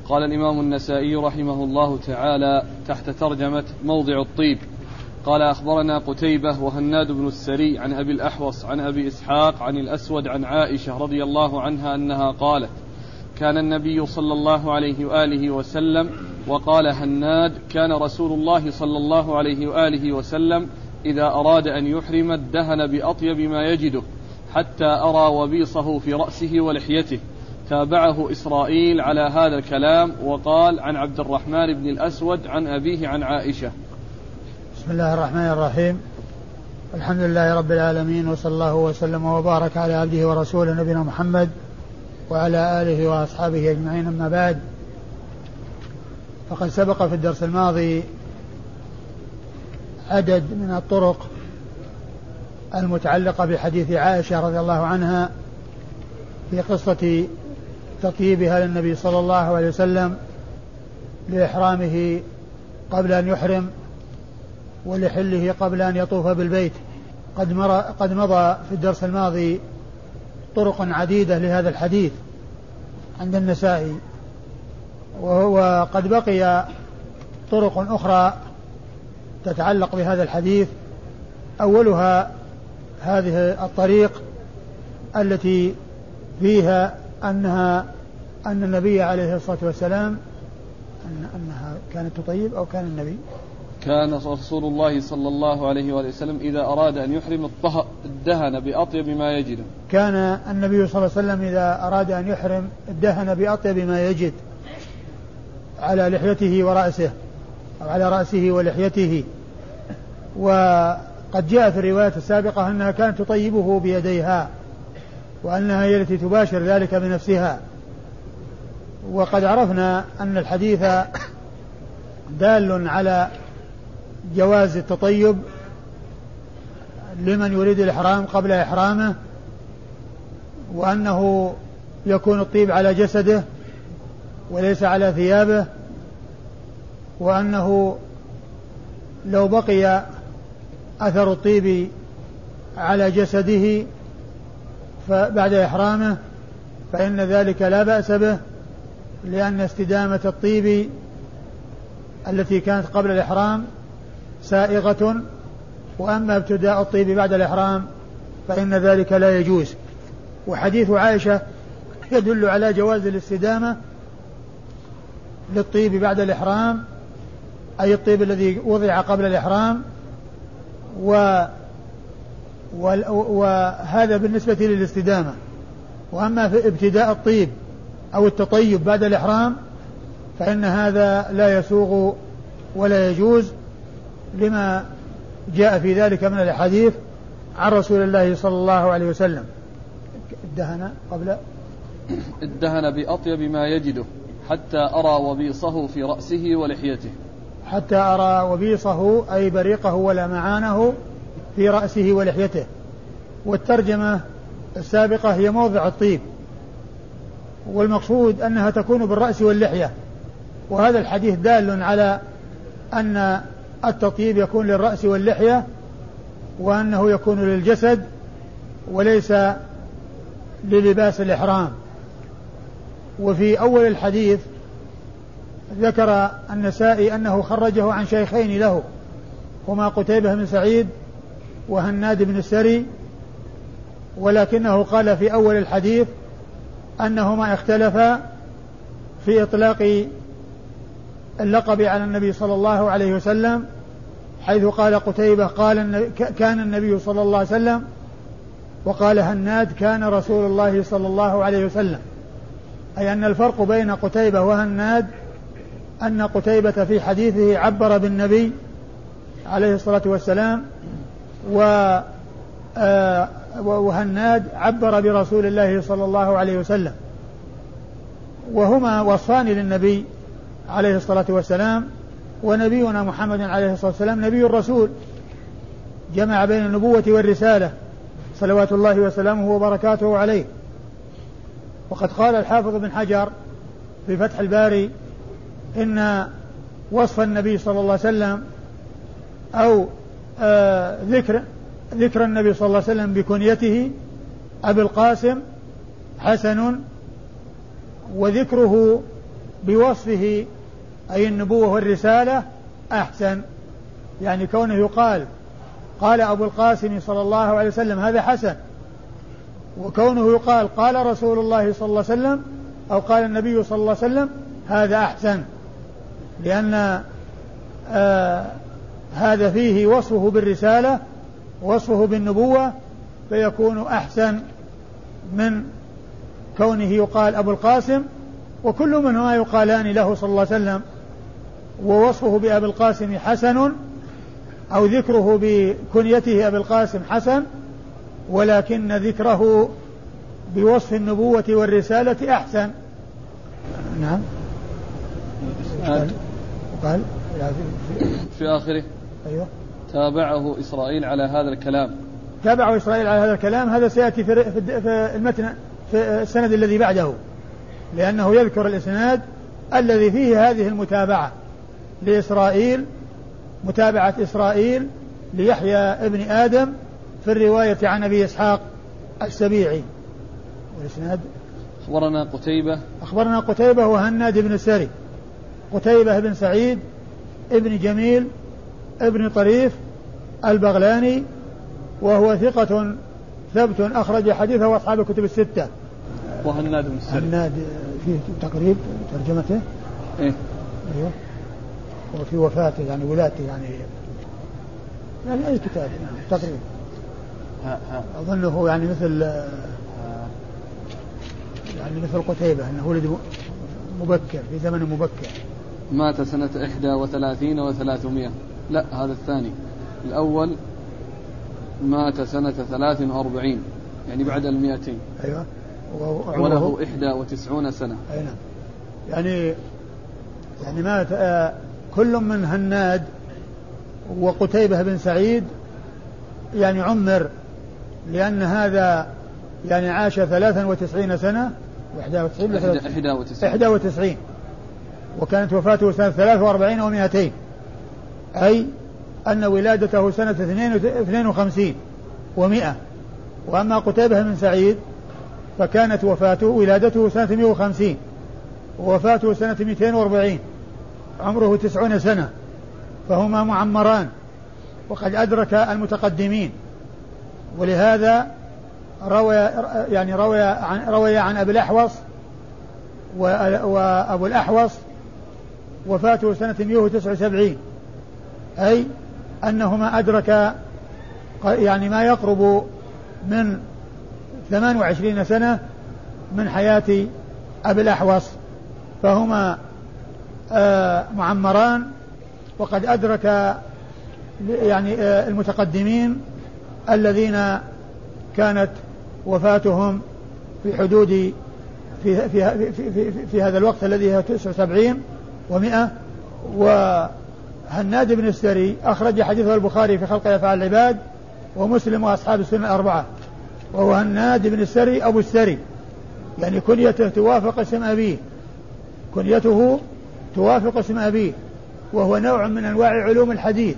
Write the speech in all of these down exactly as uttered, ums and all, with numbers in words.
قال الإمام النسائي رحمه الله تعالى تحت ترجمة موضع الطيب: قال أخبرنا قتيبة وهناد بن السري عن أبي الأحوص عن أبي إسحاق عن الأسود عن عائشة رضي الله عنها أنها قالت: كان النبي صلى الله عليه وآله وسلم، وقال هناد: كان رسول الله صلى الله عليه وآله وسلم إذا أراد أن يحرم ادهن بأطيب ما يجده حتى أرى وبيصه في رأسه ولحيته. تابعه إسرائيل على هذا الكلام وقال: عن عبد الرحمن بن الأسود عن أبيه عن عائشة. بسم الله الرحمن الرحيم. الحمد لله رب العالمين، وصلى الله وسلم وبارك على عبده ورسوله نبينا محمد وعلى آله وأصحابه أجمعين، أما بعد. فقد سبق في الدرس الماضي عدد من الطرق المتعلقة بحديث عائشة رضي الله عنها في قصة تطيبها للنبي صلى الله عليه وسلم لإحرامه قبل أن يحرم ولحله قبل أن يطوف بالبيت. قد, مر قد مضى في الدرس الماضي طرق عديدة لهذا الحديث عند النسائي، وقد بقي طرق أخرى تتعلق بهذا الحديث. أولها هذه الطريق التي فيها أنها أن النبي عليه الصلاة والسلام أن أنها كانت تطيب أو كان النبي كان رسول الله صلى الله عليه وسلم إذا أراد أن يحرم الدهن بأطيب ما يجد. كان النبي صلى الله عليه وسلم إذا أراد أن يحرم الدهن بأطيب ما يجد على لحيته ورأسه أو على رأسه ولحيته. وقد جاء في الرواية السابقة أنها كانت تطيبه بيديها وأنها هي التي تباشر ذلك بنفسها. وقد عرفنا أن الحديث دال على جواز التطيب لمن يريد الإحرام قبل إحرامه، وأنه يكون الطيب على جسده وليس على ثيابه، وأنه لو بقي أثر الطيب على جسده فبعد إحرامه فإن ذلك لا بأس به، لأن استدامة الطيب التي كانت قبل الإحرام سائغة، وأما ابتداء الطيب بعد الإحرام فإن ذلك لا يجوز. وحديث عائشة يدل على جواز الاستدامة للطيب بعد الإحرام، أي الطيب الذي وضع قبل الإحرام، و وهذا بالنسبة للاستدامة. وأما في ابتداء الطيب أو التطيب بعد الإحرام فإن هذا لا يسوغ ولا يجوز، لما جاء في ذلك من الحديث عن رسول الله صلى الله عليه وسلم. الدهن قبل الدهن بأطيب ما يجده حتى أرى وبيصه في رأسه ولحيته. حتى أرى وبيصه أي بريقه ولمعانه في رأسه ولحيته. والترجمة السابقة هي موضع الطيب، والمقصود أنها تكون بالرأس واللحية. وهذا الحديث دال على أن التطيب يكون للرأس واللحية، وأنه يكون للجسد وليس للباس الإحرام. وفي أول الحديث ذكر النسائي أنه خرجه عن شيخين له، هما قتيبة بن سعيد وهناد بن السري، ولكنه قال في أول الحديث أنهما اختلفا في إطلاق اللقب على النبي صلى الله عليه وسلم، حيث قال قتيبة قال كان النبي صلى الله عليه وسلم، وقال هناد كان رسول الله صلى الله عليه وسلم. أي أن الفرق بين قتيبة وهناد أن قتيبة في حديثه عبر بالنبي عليه الصلاة والسلام، وهناد عبر برسول الله صلى الله عليه وسلم، وهما وصفان للنبي عليه الصلاة والسلام. ونبينا محمد عليه الصلاة والسلام نبي الرسول، جمع بين النبوة والرسالة صلوات الله وسلامه وبركاته عليه. وقد قال الحافظ بن حجر في فتح الباري إن وصف النبي صلى الله عليه وسلم أو آه ذكر ذكر النبي صلى الله عليه وسلم بكنيته أبي القاسم حسن، وذكره بوصفه أي النبوة والرسالة أحسن. يعني كونه يقال قال أبو القاسم صلى الله عليه وسلم هذا حسن، وكونه يقال قال رسول الله صلى الله عليه وسلم أو قال النبي صلى الله عليه وسلم هذا أحسن، لأن آه هذا فيه وصفه بالرسالة وصفه بالنبوة، فيكون أحسن من كونه يقال أبو القاسم، وكل منهما يقالان له صلى الله عليه وسلم، ووصفه بأبي القاسم حسن أو ذكره بكنيته أبي القاسم حسن، ولكن ذكره بوصف النبوة والرسالة أحسن. نعم. وقال في آخره أيوه تابعه إسرائيل على هذا الكلام. تابعه إسرائيل على هذا الكلام، هذا سيأتي في المتن في السند الذي بعده، لأنه يذكر الإسناد الذي فيه هذه المتابعة لإسرائيل، متابعة إسرائيل ليحيى ابن آدم في الرواية عن أبي إسحاق السبيعي. والإسناد أخبرنا قتيبة أخبرنا قتيبة وهناد بن السري، قتيبة بن سعيد ابن جميل ابن طريف البغلاني، وهو ثقة ثبت أخرج حديثه أصحاب الكتب الستة. وهناد بن السري هناد فيه تقريب ترجمته إيه؟ أيوه، وفي وفاته يعني ولاته يعني يعني أي كتاب يعني تقريبا أظنه يعني مثل يعني مثل قتيبة أنه ولد مبكر في زمن مبكر. مات سنة إحدى وثلاثين وثلاثمائة. لا هذا الثاني، الأول مات سنة ثلاث وأربعين يعني بعد المئتين. أيوة. وله إحدى وتسعون سنة. أي نعم. يعني يعني مات آه كل من هناد وقتيبة بن سعيد يعني عمر، لأن هذا يعني عاش ثلاثا وتسعين سنة وإحدى وتسعين إحدى وتسعين إحدى وتسعين وكانت وفاته سنة ثلاث وأربعين ومئتين، أي أن ولادته سنة اثنين وخمسين ومئة. وأما قتيبة بن سعيد فكانت وفاته ولادته سنة مئة وخمسين ووفاته سنة مئتين وأربعين، عمره تسعون سنة، فهما معمران وقد أدرك المتقدمين. ولهذا روى يعني روى عن روي عن أبي الأحوص، وأبو الأحوص وفاته سنة مئة وتسعة وسبعين، أي أنهما أدرك يعني ما يقرب من ثمان وعشرين سنة من حياة أبي الأحوص، فهما آه معمران وقد أدرك يعني آه المتقدمين الذين كانت وفاتهم في حدود في, في, في, في, في هذا الوقت الذي هو تسعة وسبعين ومئة. وهناد بن السري أخرج حديثه البخاري في خلق أفعال العباد ومسلم وأصحاب السنة الأربعة، وهو هناد بن السري أبو السري، يعني كنيته توافق اسم أبيه، كنيته توافق اسم أبيه، وهو نوع من أنواع علوم الحديث.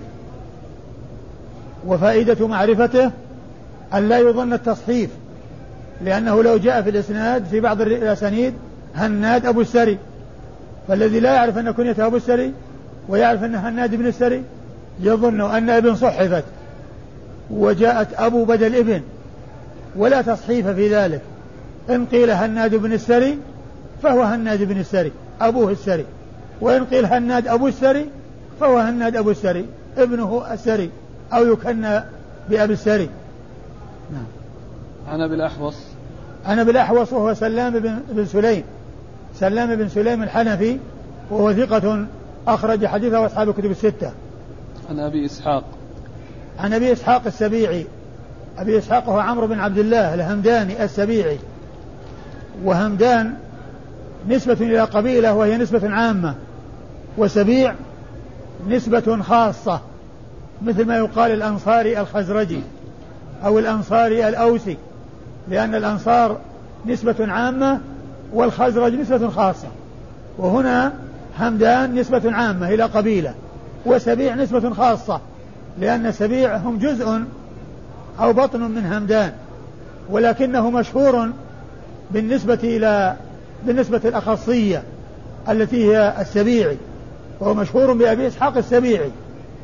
وفائدة معرفته أن لا يظن التصحيف، لأنه لو جاء في الإسناد في بعض الأسانيد هناد أبو السري، فالذي لا يعرف أن كنيته أبو السري ويعرف أن هناد بن السري يظن أن ابن صحفت وجاءت أبو بدل ابن، ولا تصحيف في ذلك. إن قيل هناد بن السري فهو هناد بن السري أبوه السري، وإن قيل هناد أبو السري فهو هناد أبو السري ابنه السري، أو يكنى بأبي السري. نعم. عن أبي الأحوص عن أبي الأحوص وهو سلام بن, بن سليم سلام بن سليم الحنفي، وهو ثقة أخرج حديثه أصحاب الكتب الستة. عن أبي إسحاق عن أبي إسحاق السبيعي. أبي إسحاق هو عمرو بن عبد الله الهمداني السبيعي، وهمدان نسبة إلى قبيلة وهي نسبة عامة، وسبيع نسبة خاصة، مثل ما يقال الأنصاري الخزرجي أو الأنصاري الأوسي، لأن الأنصار نسبة عامة والخزرج نسبة خاصة. وهنا همدان نسبة عامة إلى قبيلة، وسبيع نسبة خاصة، لأن سبيع هم جزء أو بطن من همدان، ولكنه مشهور بالنسبة إلى بالنسبة الأخصية، التي هي السبيعي، وهو مشهور بأبي إسحاق السبيعي.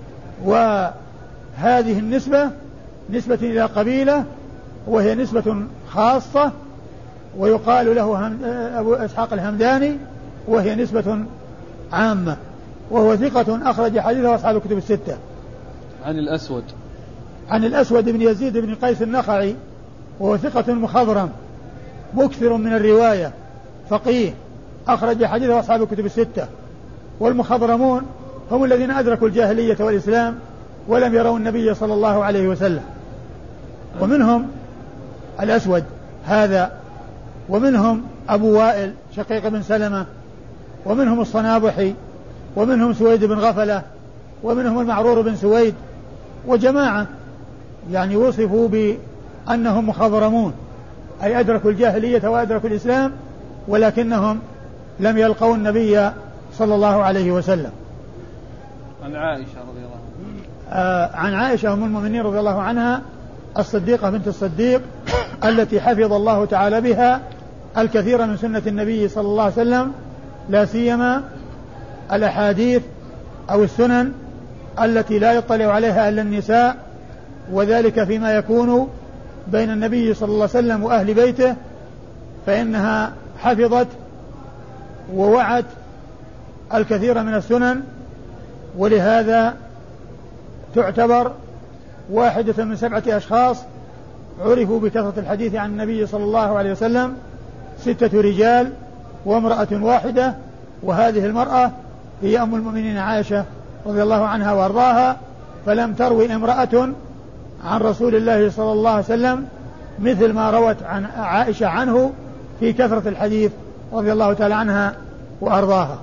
وهذه النسبة نسبة إلى قبيلة، وهي نسبة خاصة، ويقال له أبو إسحاق الهمداني، وهي نسبة عامة، وهو ثقة أخرج حديثه أصحاب الكتب الستة. عن الأسود عن الأسود بن يزيد بن قيس النخعي، وهو ثقة مخضرم مكثر من الرواية، فقيه أخرج حديثه أصحاب الكتب الستة. والمخضرمون هم الذين أدركوا الجاهلية والإسلام ولم يروا النبي صلى الله عليه وسلم. ومنهم الأسود هذا، ومنهم أبو وائل شقيق بن سلمة، ومنهم الصنابحي، ومنهم سويد بن غفلة، ومنهم المعرور بن سويد، وجماعة يعني وصفوا بأنهم مخضرمون، أي أدركوا الجاهلية وأدركوا الإسلام ولكنهم لم يلقوا النبي صلى الله عليه وسلم. عن عائشة رضي الله عنها آه عن عائشة أم المؤمنين رضي الله عنها الصديقة بنت الصديق التي حفظ الله تعالى بها الكثير من سنة النبي صلى الله عليه وسلم، لا سيما الأحاديث أو السنن التي لا يطلع عليها إلا النساء، وذلك فيما يكون بين النبي صلى الله عليه وسلم وأهل بيته، فإنها حفظت ووعت الكثير من السنن، ولهذا تعتبر واحدة من سبعة أشخاص عرفوا بكثرة الحديث عن النبي صلى الله عليه وسلم، ستة رجال وامرأة واحدة، وهذه المرأة هي أم المؤمنين عائشة رضي الله عنها وارضاها، فلم تروي امرأة عن رسول الله صلى الله عليه وسلم مثل ما روت عن عائشة عنه في كثرة الحديث رضي الله تعالى عنها وأرضاها.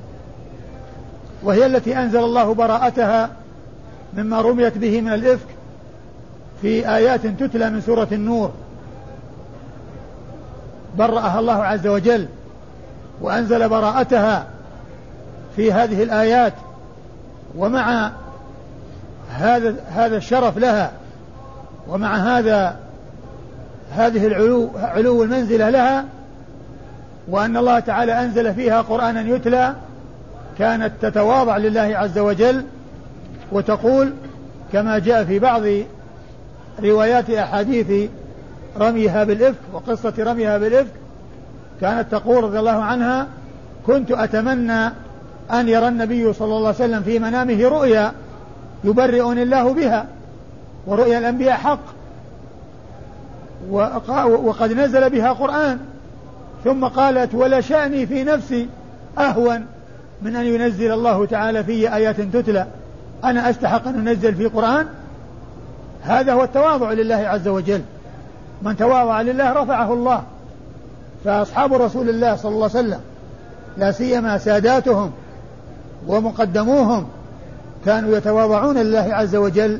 وهي التي أنزل الله براءتها مما رميت به من الإفك في آيات تتلى من سورة النور، برأها الله عز وجل وأنزل براءتها في هذه الآيات. ومع هذا هذا الشرف لها، ومع هذا هذه العلو علو المنزلة لها، وأن الله تعالى أنزل فيها قرآنا يتلى، كانت تتواضع لله عز وجل وتقول كما جاء في بعض روايات أحاديث رميها بالإفك وقصة رميها بالإفك، كانت تقول رضي الله عنها: كنت أتمنى أن يرى النبي صلى الله عليه وسلم في منامه رؤيا يبرئني الله بها، ورؤيا الأنبياء حق، وقد نزل بها قرآن. ثم قالت: ولا شأني في نفسي أهون من أن ينزل الله تعالى في آيات تتلى، أنا أستحق أن أنزل في قرآن. هذا هو التواضع لله عز وجل، من تواضع لله رفعه الله. فأصحاب رسول الله صلى الله عليه وسلم لا سيما ساداتهم ومقدموهم كانوا يتواضعون لله عز وجل،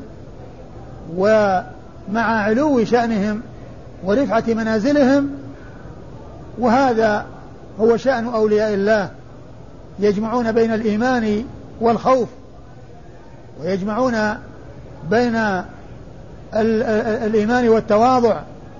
ومع علو شأنهم ورفعة منازلهم. وهذا هو شأن أولياء الله، يجمعون بين الإيمان والخوف، ويجمعون بين الإيمان والتواضع،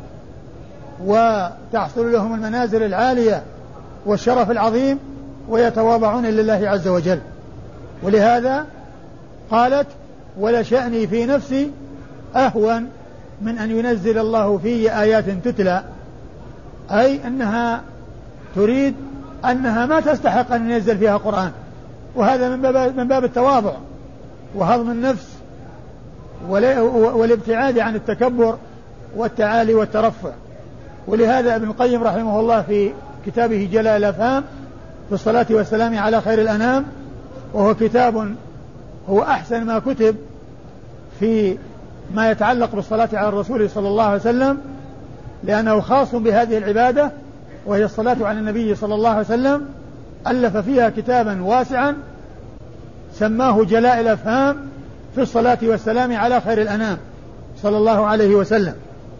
وتحصل لهم المنازل العالية والشرف العظيم، ويتواضعون لله عز وجل. ولهذا قالت: ولا شأني في نفسي أهون من أن ينزل الله في آيات تتلى، أي أنها تريد أنها ما تستحق أن ينزل فيها قرآن، وهذا من باب, من باب التواضع وهضم النفس والابتعاد عن التكبر والتعالي والترفع. ولهذا ابن القيم رحمه الله في كتابه جلاء الأفهام في الصلاة والسلام على خير الأنام، وهو كتاب هو أحسن ما كتب في ما يتعلق بالصلاة على الرسول صلى الله عليه وسلم، لأنه خاص بهذه العبادة وهي الصلاة على النبي صلى الله عليه وسلم. ألف فيها كتابا واسعا سماه جلاء الأفهام في الصلاة والسلام على خير الأنام صلى الله عليه وسلم.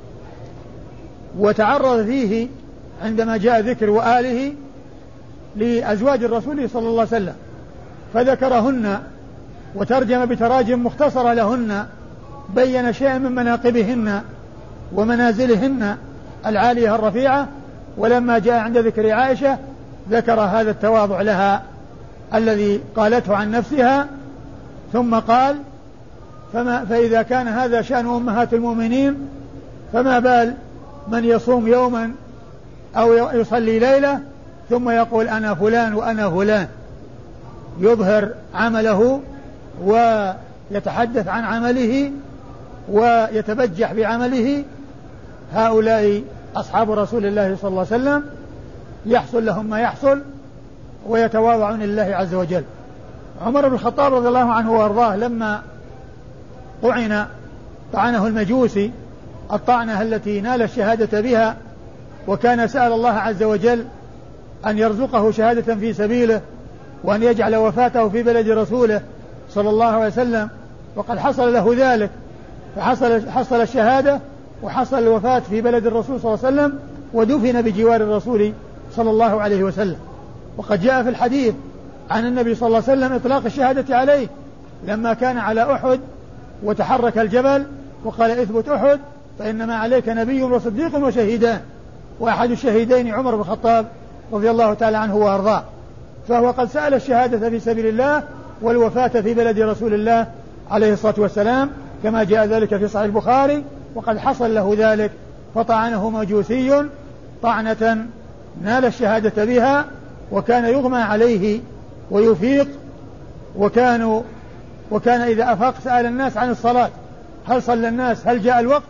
وتعرض فيه عندما جاء ذكر وآله لأزواج الرسول صلى الله عليه وسلم، فذكرهن وترجم بتراجم مختصرة لهن، بين شيئا من مناقبهن ومنازلهن العالية الرفيعة. ولما جاء عند ذكر عائشة ذكر هذا التواضع لها الذي قالته عن نفسها، ثم قال فما فإذا كان هذا شأن أمهات المؤمنين فما بال من يصوم يوما أو يصلي ليلة ثم يقول أنا فلان وأنا فلان، يظهر عمله ويتحدث عن عمله ويتبجح بعمله. هؤلاء أصحاب رسول الله صلى الله عليه وسلم يحصل لهم ما يحصل ويتواضعون لله عز وجل. عمر بن الخطاب رضي الله عنه وارضاه لما طعن طعنه المجوسي الطعنة التي نال الشهادة بها، وكان سأل الله عز وجل أن يرزقه شهادة في سبيله وأن يجعل وفاته في بلد رسوله صلى الله عليه وسلم، وقد حصل له ذلك، فحصل حصل الشهادة وحصل الوفاة في بلد الرسول صلى الله عليه وسلم ودفن بجوار الرسول صلى الله عليه وسلم. وقد جاء في الحديث عن النبي صلى الله عليه وسلم إطلاق الشهادة عليه لما كان على أحد وتحرك الجبل وقال اثبت أحد فإنما عليك نبي وصديق وشهيدان، وأحد الشهيدين عمر بن الخطاب رضي الله تعالى عنه وأرضاه، فهو قد سأل الشهادة في سبيل الله والوفاة في بلد رسول الله عليه الصلاة والسلام كما جاء ذلك في صحيح البخاري، وقد حصل له ذلك فطعنه مجوسي طعنة نال الشهادة بها، وكان يغمى عليه ويفيق، وكانوا وكان إذا أفاق سأل الناس عن الصلاة هل صلى الناس هل جاء الوقت،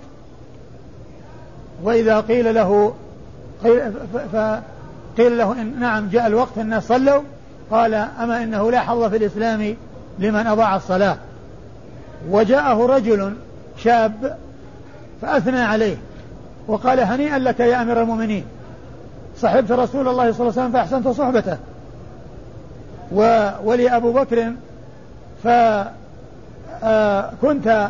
وإذا قيل له فقيل له إن نعم جاء الوقت الناس صلوا قال أما إنه لا حظ في الإسلام لمن أضاع الصلاة. وجاءه رجل شاب فأثنى عليه وقال هنيئا لك يا أمير المؤمنين، صحبت رسول الله صلى الله عليه وسلم فأحسنت صحبته، ولي أبو بكر فكنت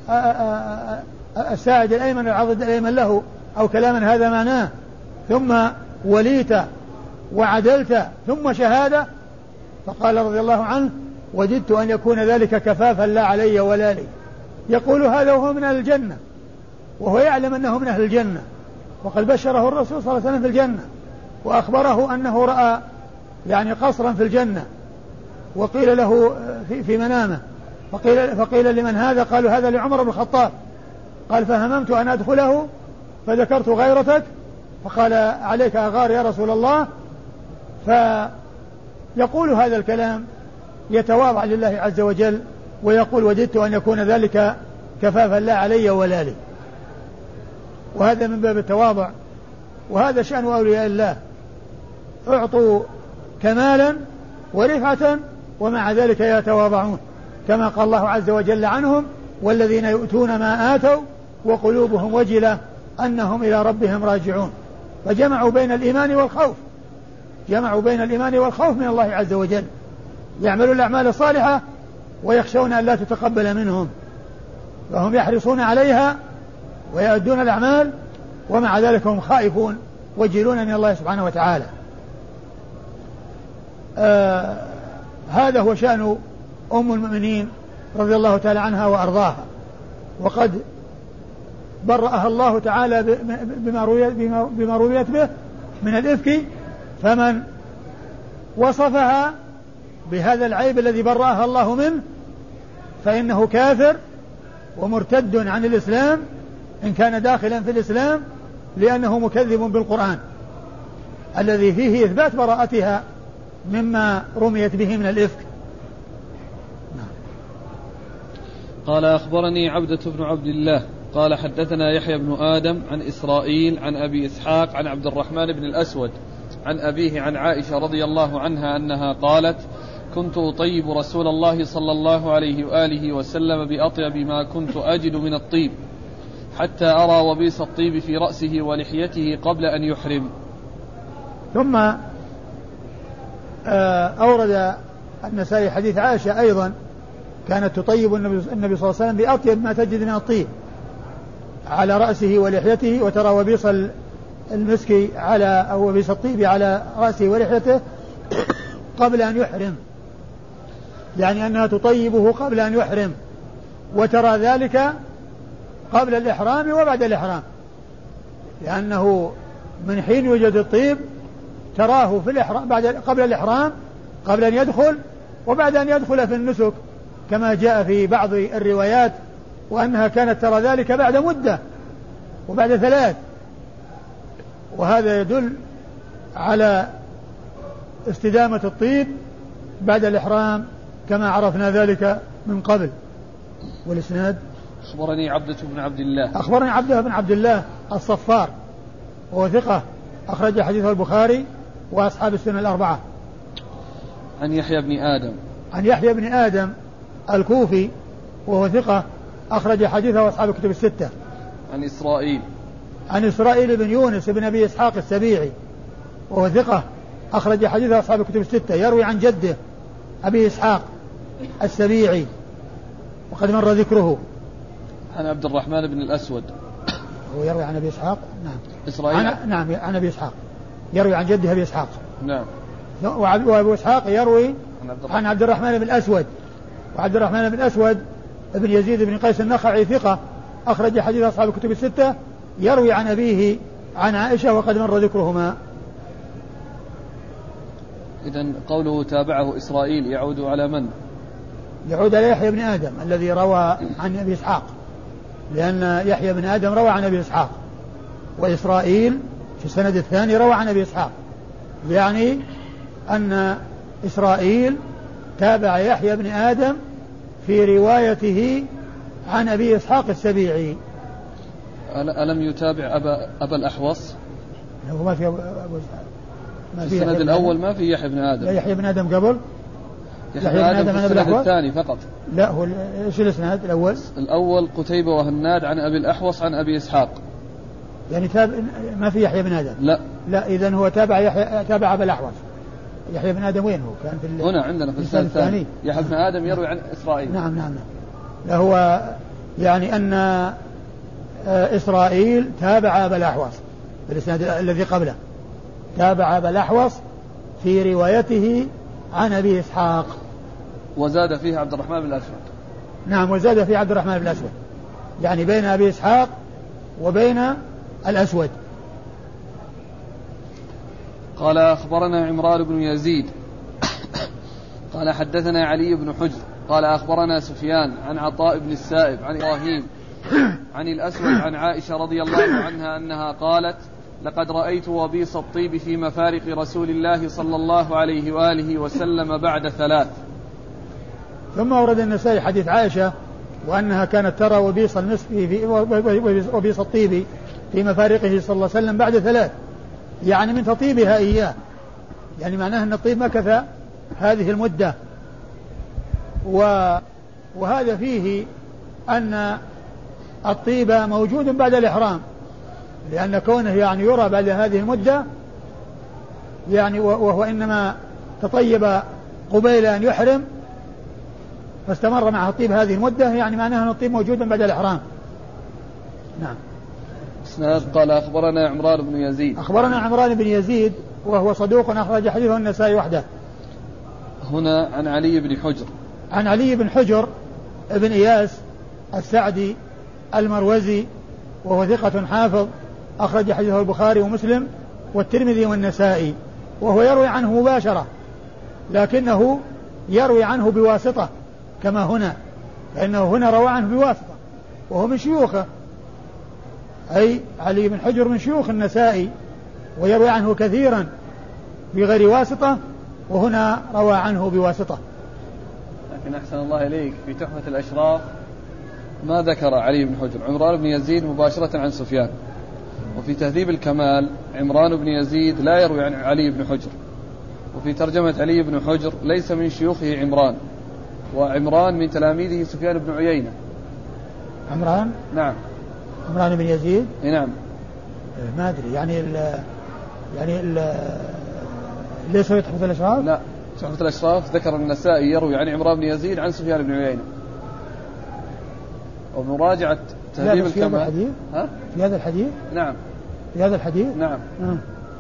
الساعد الأيمن والعضد الأيمن له أو كلاما هذا معناه، ثم وليت وعدلت ثم شهادة. فقال رضي الله عنه وجدت أن يكون ذلك كفافا لا علي ولا لي. يقول هذا وهو من أهل الجنة، وهو يعلم أنه من أهل الجنة، وقد بشره الرسول صلى الله عليه وسلم في الجنة وأخبره أنه رأى يعني قصرا في الجنة، وقيل له في, في منامه فقيل, فقيل لمن هذا؟ قالوا هذا لعمر بن الخطاب. قال فهممت أن أدخله فذكرت غيرتك فقال عليك أغار يا رسول الله. فيقول هذا الكلام يتواضع لله عز وجل ويقول وجدت أن يكون ذلك كفافا لا علي ولا لي، وهذا من باب التواضع، وهذا شأن أولياء الله، أعطوا كمالا ورفعة ومع ذلك يتواضعون، كما قال الله عز وجل عنهم والذين يؤتون ما آتوا وقلوبهم وجلة أنهم إلى ربهم راجعون. فجمعوا بين الإيمان والخوف، جمعوا بين الإيمان والخوف من الله عز وجل، يعملون الأعمال الصالحة ويخشون أن لا تتقبل منهم، فهم يحرصون عليها ويؤدون الأعمال ومع ذلك هم خائفون وجلون من الله سبحانه وتعالى. آه هذا هو شأن أم المؤمنين رضي الله تعالى عنها وأرضاها، وقد برأها الله تعالى بما رويت, بما رويت به من الإفك، فمن وصفها بهذا العيب الذي برأها الله منه فإنه كافر ومرتد عن الإسلام إن كان داخلا في الإسلام، لأنه مكذب بالقرآن الذي فيه إثبات براءتها مما رميت به من الإفك. قال أخبرني عبدة بن عبد الله قال حدثنا يحيى بن آدم عن إسرائيل عن أبي إسحاق عن عبد الرحمن بن الأسود عن أبيه عن عائشة رضي الله عنها أنها قالت كنت أطيب رسول الله صلى الله عليه وآله وسلم بأطيب ما كنت أجد من الطيب حتى أرى وبيس الطيب في رأسه ولحيته قبل أن يحرم. ثم أورد النسائي حديث عائشة أيضا كانت تطيب النبي صلى الله عليه وسلم بأطيب ما تجد من الطيب على رأسه ولحيته، وترى وبيص المسك على أو وبيص الطيب على رأسه ولحيته قبل أن يحرم، يعني أنها تطيبه قبل أن يحرم، وترى ذلك قبل الإحرام وبعد الإحرام، لأنه من حين يوجد الطيب تراه في الإحرام بعد قبل الإحرام قبل أن يدخل وبعد أن يدخل في النسك كما جاء في بعض الروايات وأنها كانت ترى ذلك بعد مدة وبعد ثلاث. وهذا يدل على استدامة الطيب بعد الإحرام كما عرفنا ذلك من قبل. والإسناد أخبرني عبدة بن عبد الله أخبرني عبدة بن عبد الله الصفار وهو ثقة أخرج حديثه البخاري وأصحاب السنة الأربعة. عن يحيى بن آدم عن يحيى بن آدم الكوفي وهو ثقة أخرج حديثه أصحاب الكتب الستة. عن إسرائيل عن إسرائيل بن يونس بن أبي إسحاق السبيعي وهو ثقة أخرج حديثه أصحاب الكتب الستة يروي عن جده أبي إسحاق السبيعي وقد مر ذكره. عن عبد الرحمن بن الأسود هو يروي عن أبي إسحاق نعم إسرائيل عن نعم عن أبي إسحاق يروي عن جده أبي إسحاق نعم. وأبو إسحاق يروي عن عبد, عن عبد الرحمن بن الأسود وعبد الرحمن بن الأسود ابن يزيد بن قيس النخعي ثقة أخرج حديث أصحاب الكتب الستة يروي عن أبيه عن عائشة وقد مر ذكرهما. إذن قوله تابعه إسرائيل يعود على من؟ يعود على يحيى بن آدم الذي روى عن أبي إسحاق لأن يحيى بن آدم روى عن أبي إسحاق وإسرائيل في السند الثاني روى عن أبي إسحاق يعني أن إسرائيل تابع يحيى بن آدم في روايته عن أبي إسحاق السبيعي. ألم يتابع أبا, أبا الأحوص؟ هو ما في أبو إسحاق في السند الأول ما في يحيى بن آدم. لا يحيى بن آدم قبل يحيى بن آدم في السند الثاني فقط. لا هو إيش الإسناد الأول؟ الأول قتيبة وهناد عن أبي الأحوص عن أبي إسحاق يعني تابع ما في يحيى بن آدم. لا لا إذن هو تابع يحيى تابع أبا الأحوص. يحيى بن آدم وين هو؟ كان في هنا عندنا في السند الثاني يحيى بن آدم يروي عن إسرائيل. نعم نعم نعم. لا هو يعني أن إسرائيل تابع أبا الأحوص في الإسناد الذي قبله تابع أبا الأحوص في روايته عن أبي إسحاق وزاد فيه عبد الرحمن بن الأسود. نعم وزاد فيه عبد الرحمن بن الأسود يعني بين أبي إسحاق وبين الأسود. قال أخبرنا عمران بن يزيد قال حدثنا علي بن حجر قال أخبرنا سفيان عن عطاء بن السائب عن إبراهيم عن الأسود عن عائشة رضي الله عنها أنها قالت لقد رأيت وبيص الطيب في مفارق رسول الله صلى الله عليه وآله وسلم بعد ثلاث. ثم ورد النسائي حديث عائشة وأنها كانت ترى وبيص المسك في وبيص الطيب في مفارقه صلى الله عليه وسلم بعد ثلاث يعني من تطيبها إياه يعني معناه أن الطيب مكث هذه المدة. وهذا فيه أن الطيب موجود بعد الإحرام لأن كونه يعني يرى بعد هذه المدة يعني وهو إنما تطيب قبيل أن يحرم فاستمر مع الطيب هذه المدة يعني معناه أن الطيب موجود بعد الإحرام. نعم. اسناد قال أخبرنا عمران بن يزيد أخبرنا عمران بن يزيد وهو صدوق أخرج حديثه النسائي وحده. هنا عن علي بن حجر عن علي بن حجر ابن إياس السعدي المروزي وهو ثقة حافظ أخرج حديثه البخاري ومسلم والترمذي والنسائي وهو يروي عنه مباشرة لكنه يروي عنه بواسطة كما هنا فإنه هنا روى عنه بواسطة وهو من شيوخه أي علي بن حجر من شيوخ النسائي ويروي عنه كثيرا بغير واسطة وهنا روى عنه بواسطة. لكن أحسن الله إليك في تحفة الأشراف ما ذكر علي بن حجر عمران بن يزيد مباشرة عن سفيان وفي تهذيب الكمال عمران بن يزيد لا يروي عن علي بن حجر وفي ترجمة علي بن حجر ليس من شيوخه عمران وعمران من تلاميذه سفيان بن عيينة. عمران نعم عمران بن يزيد نعم ما أدري يعني ال يعني ال ليس في تحفة الأشراف. لا تحفة الأشراف ذكر النسائي يروي عن عمران بن يزيد عن سفيان بن عيينة ومراجعة تهذيب الكمال في, ها؟ في هذا الحديث نعم في هذا الحديث نعم آه.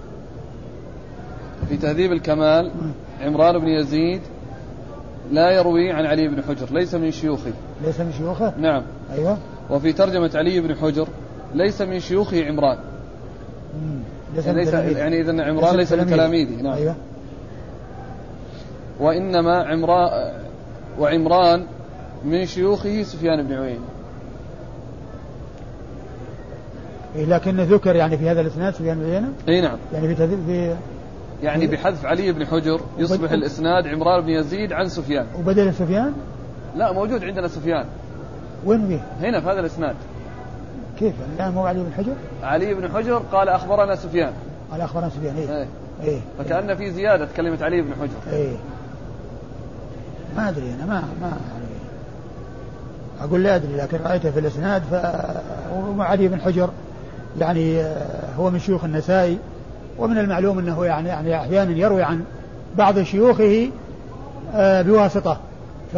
في تهذيب الكمال آه. عمران بن يزيد لا يروي عن علي بن حجر ليس من شيوخه ليس من شيوخه نعم أيوة. وفي ترجمة علي بن حجر ليس من شيوخه عمران مم. ليس يعني, ليس يعني إذن عمران ليس من تلاميذه. نعم. أيوة. وإنما عمران وعمران من شيوخه سفيان بن عيينة. لكن ذكر يعني في هذا الإسناد سفيان بن عيينة. أي نعم. يعني في, في يعني بحذف علي بن حجر يصبح الإسناد عمران بن يزيد عن سفيان. وبدل سفيان؟ لا موجود عندنا سفيان. وين به؟ هنا في هذا الإسناد. كيف الآن مو علي بن حجر؟ علي بن حجر قال أخبرنا سفيان. قال أخبرنا سفيان. إيه. إيه. إيه. فكأن في زيادة كلمة علي بن حجر. إيه. ما أدري أنا ما ما أقول لا أدري، لكن رأيته في الإسناد. فعلي بن حجر يعني هو من شيوخ النسائي، ومن المعلوم أنه يعني يعني أحيانا يروي عن بعض شيوخه بواسطة، ف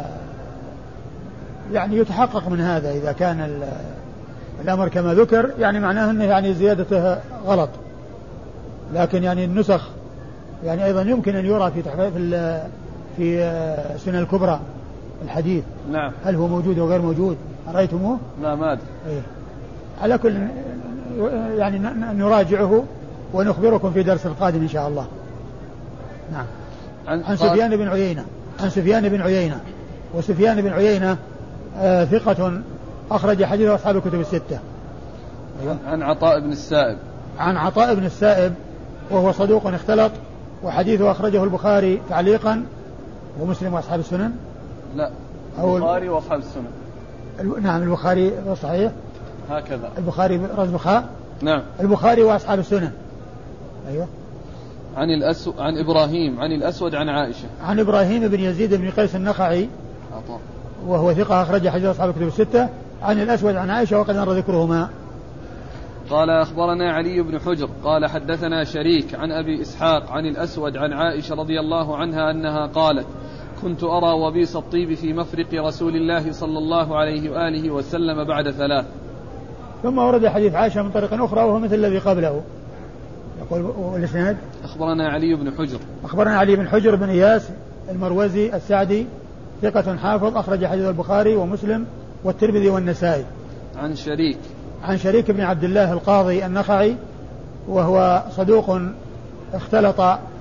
يعني يتحقق من هذا إذا كان الأمر كما ذكر، يعني معناه أنه يعني زيادته غلط. لكن يعني النسخ يعني أيضا يمكن أن يرى في في في السنن الكبرى الحديث. نعم. هل هو موجود أو غير موجود؟ رأيتموه؟ لا ما أدري. إيه. على كل يعني نراجعه ونخبركم في درس القادم إن شاء الله. نعم. عن, عن سفيان بن عيينة. عن سفيان بن عيينة. وسفيان بن عيينة آه ثقة أخرج حديث أصحاب الكتب الستة. أيوة. عن عطاء بن السائب. عن عطاء بن السائب وهو صدوق اختلط، وحديثه أخرجه البخاري تعليقا ومسلم وأصحاب السنن. لا البخاري وأصحاب السنن. نعم البخاري صحيح هكذا. البخاري رز بخاء. نعم. البخاري وأصحاب السنن. أيوة. عن الأسو... عن إبراهيم عن الأسود عن عائشة. عن إبراهيم بن يزيد بن قيس النخعي عطاء وهو ثقة أخرج حديث أصحاب الكتب الستة. عن الأسود عن عائشة وقد مر ذكرهما. قال أخبرنا علي بن حجر قال حدثنا شريك عن أبي إسحاق عن الأسود عن عائشة رضي الله عنها أنها قالت: كنت أرى وبيص الطيب في مفرق رسول الله صلى الله عليه وآله وسلم بعد ثلاث. ثم ورد حديث عائشة من طريق أخرى وهو مثل الذي قبله. يقول الإسناد: أخبرنا علي بن حجر. أخبرنا علي بن حجر بن إياس المروزي السعدي ثقة حافظ أخرج حديث البخاري ومسلم والترمذي والنسائي. عن شريك. عن شريك بن عبد الله القاضي النخعي وهو صدوق اختلط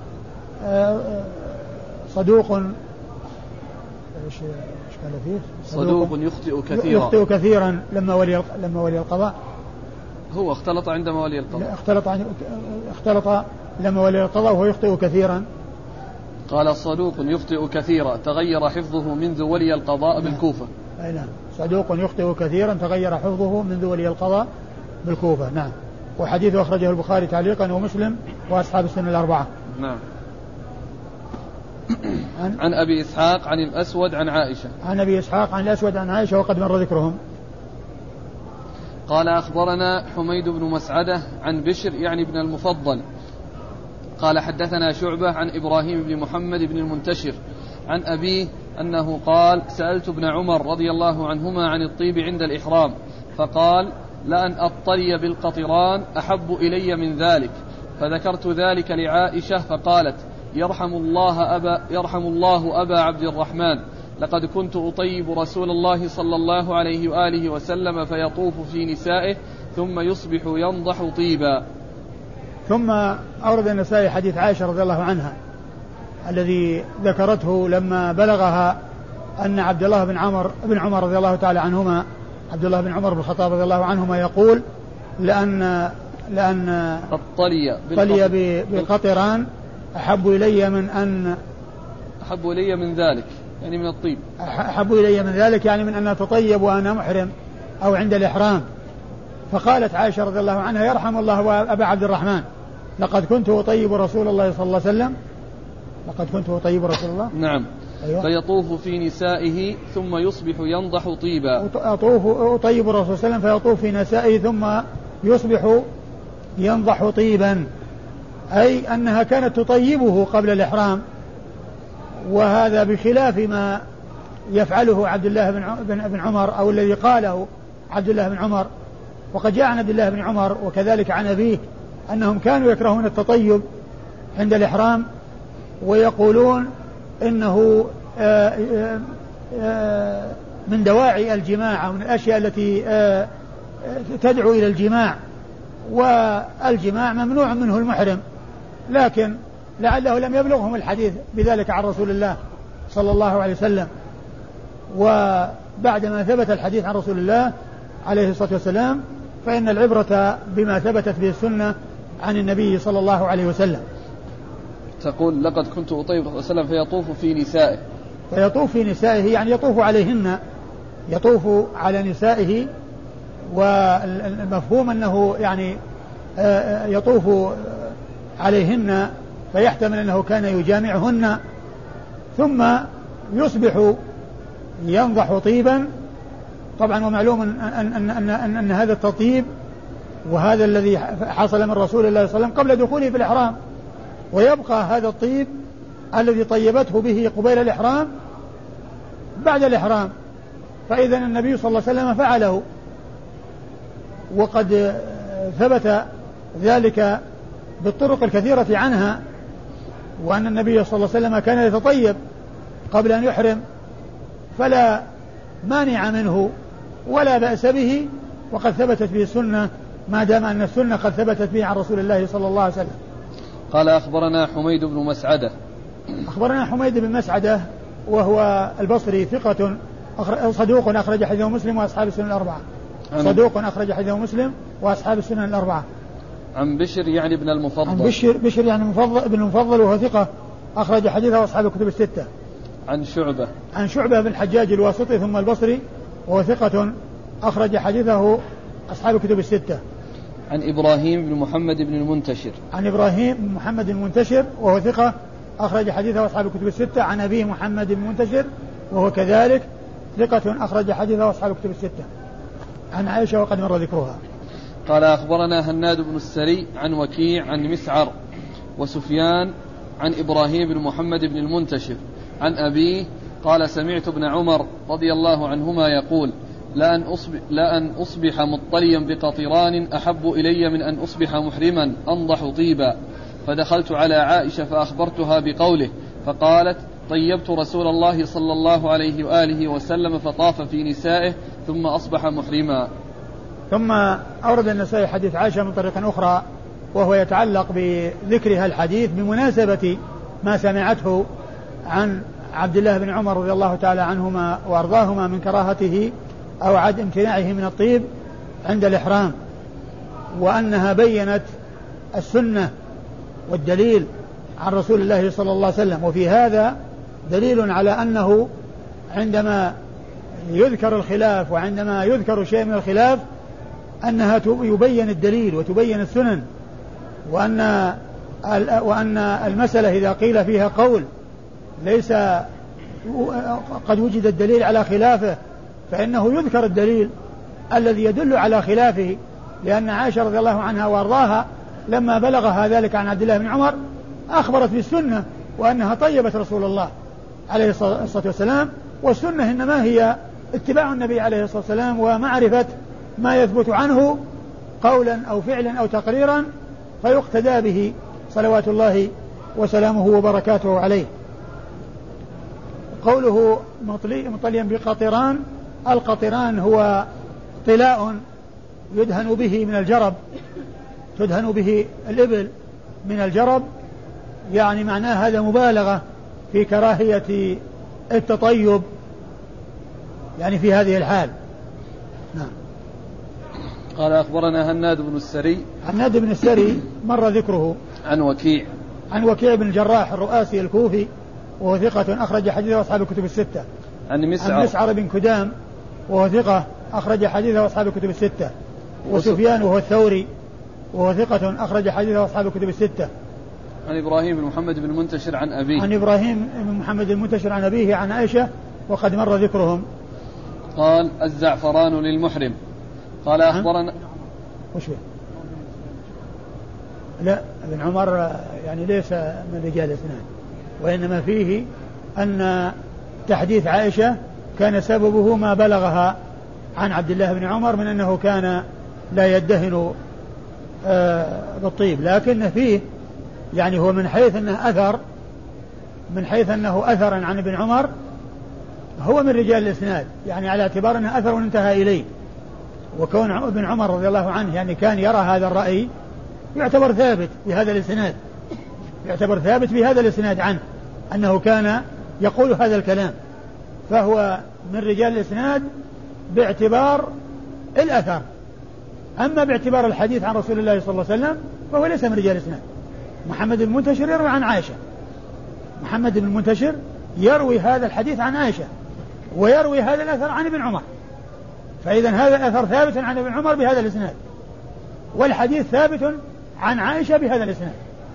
صدوق ايش قال فيه؟ صدوق, صدوق يخطئ كثيرا يخطئ كثيرا لما ولي لما ولي القضاء. هو اختلط عندما ولي القضاء. اختلط عن اختلط لما ولي القضاء وهو يخطئ كثيرا. قال صدوق يخطئ كثيرا تغير حفظه منذ ولي القضاء بالكوفة. أي نعم. صدوق يخطئ كثيرا تغير حفظه منذ ولي القضاء بالكوفة. نعم. وحديثه أخرجه البخاري تعليقا ومسلم وأصحاب السنن الأربعة. نعم. عن, عن أبي إسحاق عن الأسود عن عائشة. عن أبي إسحاق عن الأسود عن عائشة وقد مر ذكرهم. قال أخبرنا حميد بن مسعدة عن بشر يعني ابن المفضل قال حدثنا شعبة عن إبراهيم بن محمد بن المنتشر عن أبيه أنه قال: سألت ابن عمر رضي الله عنهما عن الطيب عند الإحرام فقال: لأن أطلي بالقطران أحب إلي من ذلك، فذكرت ذلك لعائشة فقالت: يرحم الله أبا, يرحم الله أبا عبد الرحمن، لقد كنت أطيب رسول الله صلى الله عليه وآله وسلم فيطوف في نسائه ثم يصبح ينضح طيبا. ثم أورد النسائي حديث عائشة رضي الله عنها الذي ذكرته لما بلغها أن عبد الله بن عمر بن عمر رضي الله تعالى عنهما عبد الله بن عمر بن الخطاب رضي الله عنهما يقول: لأن لأن الطلي طلي بقطران أحب إلي من أن أحب إلي من ذلك يعني من الطيب أحب إلي من ذلك يعني من أن أتطيب وأنا محرم أو عند الإحرام. فقالت عائشة رضي الله عنها: يرحم الله أبا عبد الرحمن، لقد كنت أطيب رسول الله صلى الله عليه وسلم لقد كنت أطيب رسول الله. نعم. أيوة. فيطوف في نسائه ثم يصبح ينضح طيبا. أطوف أطيب الرسول صلى الله عليه وسلم فيطوف في نسائه ثم يصبح ينضح طيبا، أي أنها كانت تطيبه قبل الإحرام، وهذا بخلاف ما يفعله عبد الله بن عمر أو الذي قاله عبد الله بن عمر. وقد جاء عن عبد الله بن عمر وكذلك عن أبيه أنهم كانوا يكرهون التطيب عند الإحرام ويقولون إنه من دواعي الجماع ومن الأشياء التي تدعو إلى الجماع، والجماع ممنوع منه المحرم، لكن لعله لم يبلغهم الحديث بذلك عن رسول الله صلى الله عليه وسلم. وبعدما ثبت الحديث عن رسول الله عليه الصلاة والسلام فإن العبرة بما ثبتت به السنة عن النبي صلى الله عليه وسلم. تقول لقد كنت أطيب صلى الله عليه وسلم فيطوف في نسائه. فيطوف في نسائه يعني يطوف عليهن، يطوف على نسائه، والمفهوم أنه يعني يطوف عليهن فيحتمل أنه كان يجامعهن، ثم يصبح ينضح طيبا. طبعا ومعلوم أن, أن, أن, أن, أن هذا التطيب وهذا الذي حصل من رسول الله صلى الله عليه وسلم قبل دخوله في الإحرام، ويبقى هذا الطيب الذي طيبته به قبيل الإحرام بعد الإحرام. فإذا النبي صلى الله عليه وسلم فعله، وقد ثبت ذلك بالطرق الكثيرة عنها، وأن النبي صلى الله عليه وسلم كان يتطيب قبل أن يحرم، فلا مانع منه ولا بأس به، وقد ثبتت به السنة ما دام أن السنة قد ثبتت به عن رسول الله صلى الله عليه وسلم. قال أخبرنا حميد بن مسعدة. أخبرنا حميد بن مسعدة وهو البصري ثقة صدوق أخرج حديثه مسلم وأصحاب السنن الأربعة. صدوق أخرج حديثه مسلم وأصحاب السنن الأربعة. عن بشر يعني ابن المفضل. عن بشر, بشر يعني المفضل ابن المفضل وهو ثقة أخرج حديثه أصحاب الكتب الستة. عن شعبة. عن شعبة بن الحجاج الواسطي ثم البصري وهو ثقة أخرج حديثه أصحاب الكتب الستة. عن إبراهيم بن محمد بن المنتشر. عن إبراهيم بن محمد المنتشر وهو ثقة أخرج حديثه أصحاب الكتب الستة. عن أبيه محمد بن المنتشر وهو كذلك ثقة أخرج حديثه أصحاب الكتب الستة. عن عائشة وقد مر ذكرها. قال أخبرنا هناد بن السري عن وكيع عن مسعر وسفيان عن إبراهيم بن محمد بن المنتشر عن أبيه قال سمعت ابن عمر رضي الله عنهما يقول لأن أصبح, لأن أصبح مطليا بقطران أحب إلي من أن أصبح محرما أنضح طيبا. فدخلت على عائشة فأخبرتها بقوله فقالت طيبت رسول الله صلى الله عليه وآله وسلم فطاف في نسائه ثم أصبح محرما. ثم أورد النسائي حديث عائشة من طريق أخرى وهو يتعلق بذكرها الحديث بمناسبة ما سمعته عن عبد الله بن عمر رضي الله تعالى عنهما وأرضاهما من كراهته أو عدم امتناعه من الطيب عند الإحرام، وأنها بينت السنة والدليل عن رسول الله صلى الله عليه وسلم. وفي هذا دليل على أنه عندما يذكر الخلاف وعندما يذكر شيء من الخلاف أنها يبين الدليل وتبين السنن، وأن وأن المسألة إذا قيل فيها قول ليس قد وجد الدليل على خلافه فإنه يذكر الدليل الذي يدل على خلافه، لأن عائشة رضي الله عنها وارضاها لما بلغها ذلك عن عبد الله بن عمر أخبرت بالسنة وأنها طيبت رسول الله عليه الصلاة والسلام، والسنة إنما هي اتباع النبي عليه الصلاة والسلام ومعرفة ما يثبت عنه قولا أو فعلا أو تقريرا فيقتدى به صلوات الله وسلامه وبركاته عليه. قوله مطليا بقطران، القطران هو طلاء يدهن به من الجرب، تدهن به الإبل من الجرب، يعني معناه هذا مبالغة في كراهية التطيب يعني في هذه الحال. نعم. قال أخبرنا هناد بن السري. هناد بن السري مر ذكره. عن وكيع. عن وكيع بن الجراح الرؤاسي الكوفي وهو ثقة أخرج حديثه أصحاب الكتب الستة. عن مسعر. عن مسعر بن كدام وهو ثقة أخرج حديثه أصحاب الكتب الستة. وسفيان وهو الثوري وهو ثقة أخرج حديثه أصحاب الكتب الستة. عن إبراهيم بن محمد بن المنتشر عن أبيه. عن إبراهيم بن محمد المنتشر عن أبيه عن عائشة وقد مر ذكرهم. قال الزعفران للمحرم. قال أخبرنا وش بيه؟ لا ابن عمر يعني ليس من رجال الاثنان، وإنما فيه أن تحديث عائشة كان سببه ما بلغها عن عبد الله بن عمر من أنه كان لا يدهن بالطيب، لكن فيه يعني هو من حيث أنه أثر من حيث أنه أثرا عن ابن عمر هو من رجال الإسناد، يعني على اعتبار أنه أثر وانتهى إليه، وكون ابن عمر رضي الله عنه يعني كان يرى هذا الرأي يعتبر ثابت بهذا الإسناد، يعتبر ثابت بهذا الإسناد عنه أنه كان يقول هذا الكلام، فهو من رجال الإسناد باعتبار الأثر. أما باعتبار الحديث عن رسول الله صلى الله عليه وسلم فهو ليس من رجال الإسناد. محمد بن المنتشر يروي عن عائشة، محمد بن المنتشر يروي هذا الحديث عن عائشة ويروي هذا الأثر عن ابن عمر، فإذا هذا الأثر ثابت عن ابن عمر بهذا الإسناد، والحديث ثابت عن عائشة بهذا الإسناد.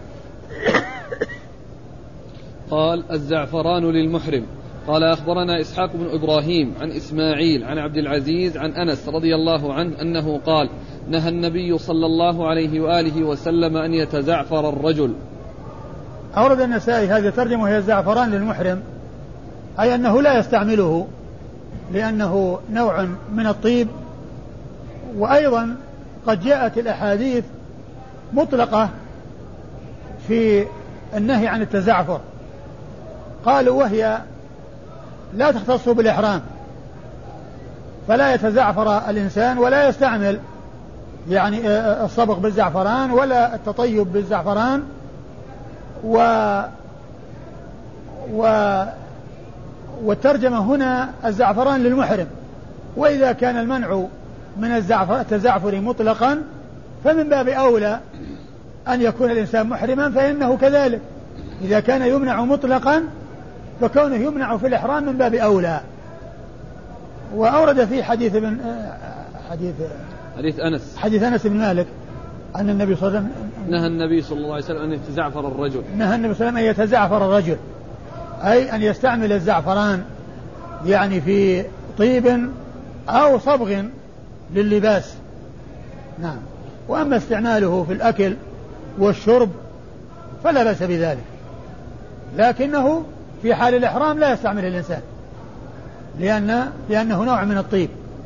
قال الزعفران للمحرم. قال أخبرنا إسحاق بن إبراهيم عن إسماعيل عن عبد العزيز عن أنس رضي الله عنه أنه قال نهى النبي صلى الله عليه وآله وسلم أن يتزعفر الرجل. أورد النسائي هذه ترجمة وهي الزعفران للمحرم، أي أنه لا يستعمله لأنه نوع من الطيب. وأيضا قد جاءت الأحاديث مطلقة في النهي عن التزعفر، قالوا وهي لا تختص بالإحرام، فلا يتزعفر الإنسان ولا يستعمل يعني الصبغ بالزعفران ولا التطيب بالزعفران، و و والترجمة هنا الزعفران للمحرم. وإذا كان المنع من التزعفر مطلقا فمن باب أولى أن يكون الإنسان محرما، فإنه كذلك إذا كان يمنع مطلقا فكونه يمنع في الإحرام من باب أولى. وأورد في حديث ابن حديث حديث أنس حديث أنس بن مالك أن النبي صلى الله عليه وسلم نهى النبي صلى الله عليه وسلم أن يتزعفر الرجل نهى النبي صلى الله عليه وسلم أن يتزعفر الرجل، أي أن يستعمل الزعفران يعني في طيب أو صبغ لللباس. نعم. وأما استعماله في الأكل والشرب فلا بأس بذلك، لكنه في حال الإحرام لا يستعمل الإنسان لأن لأنه نوع من الطيب.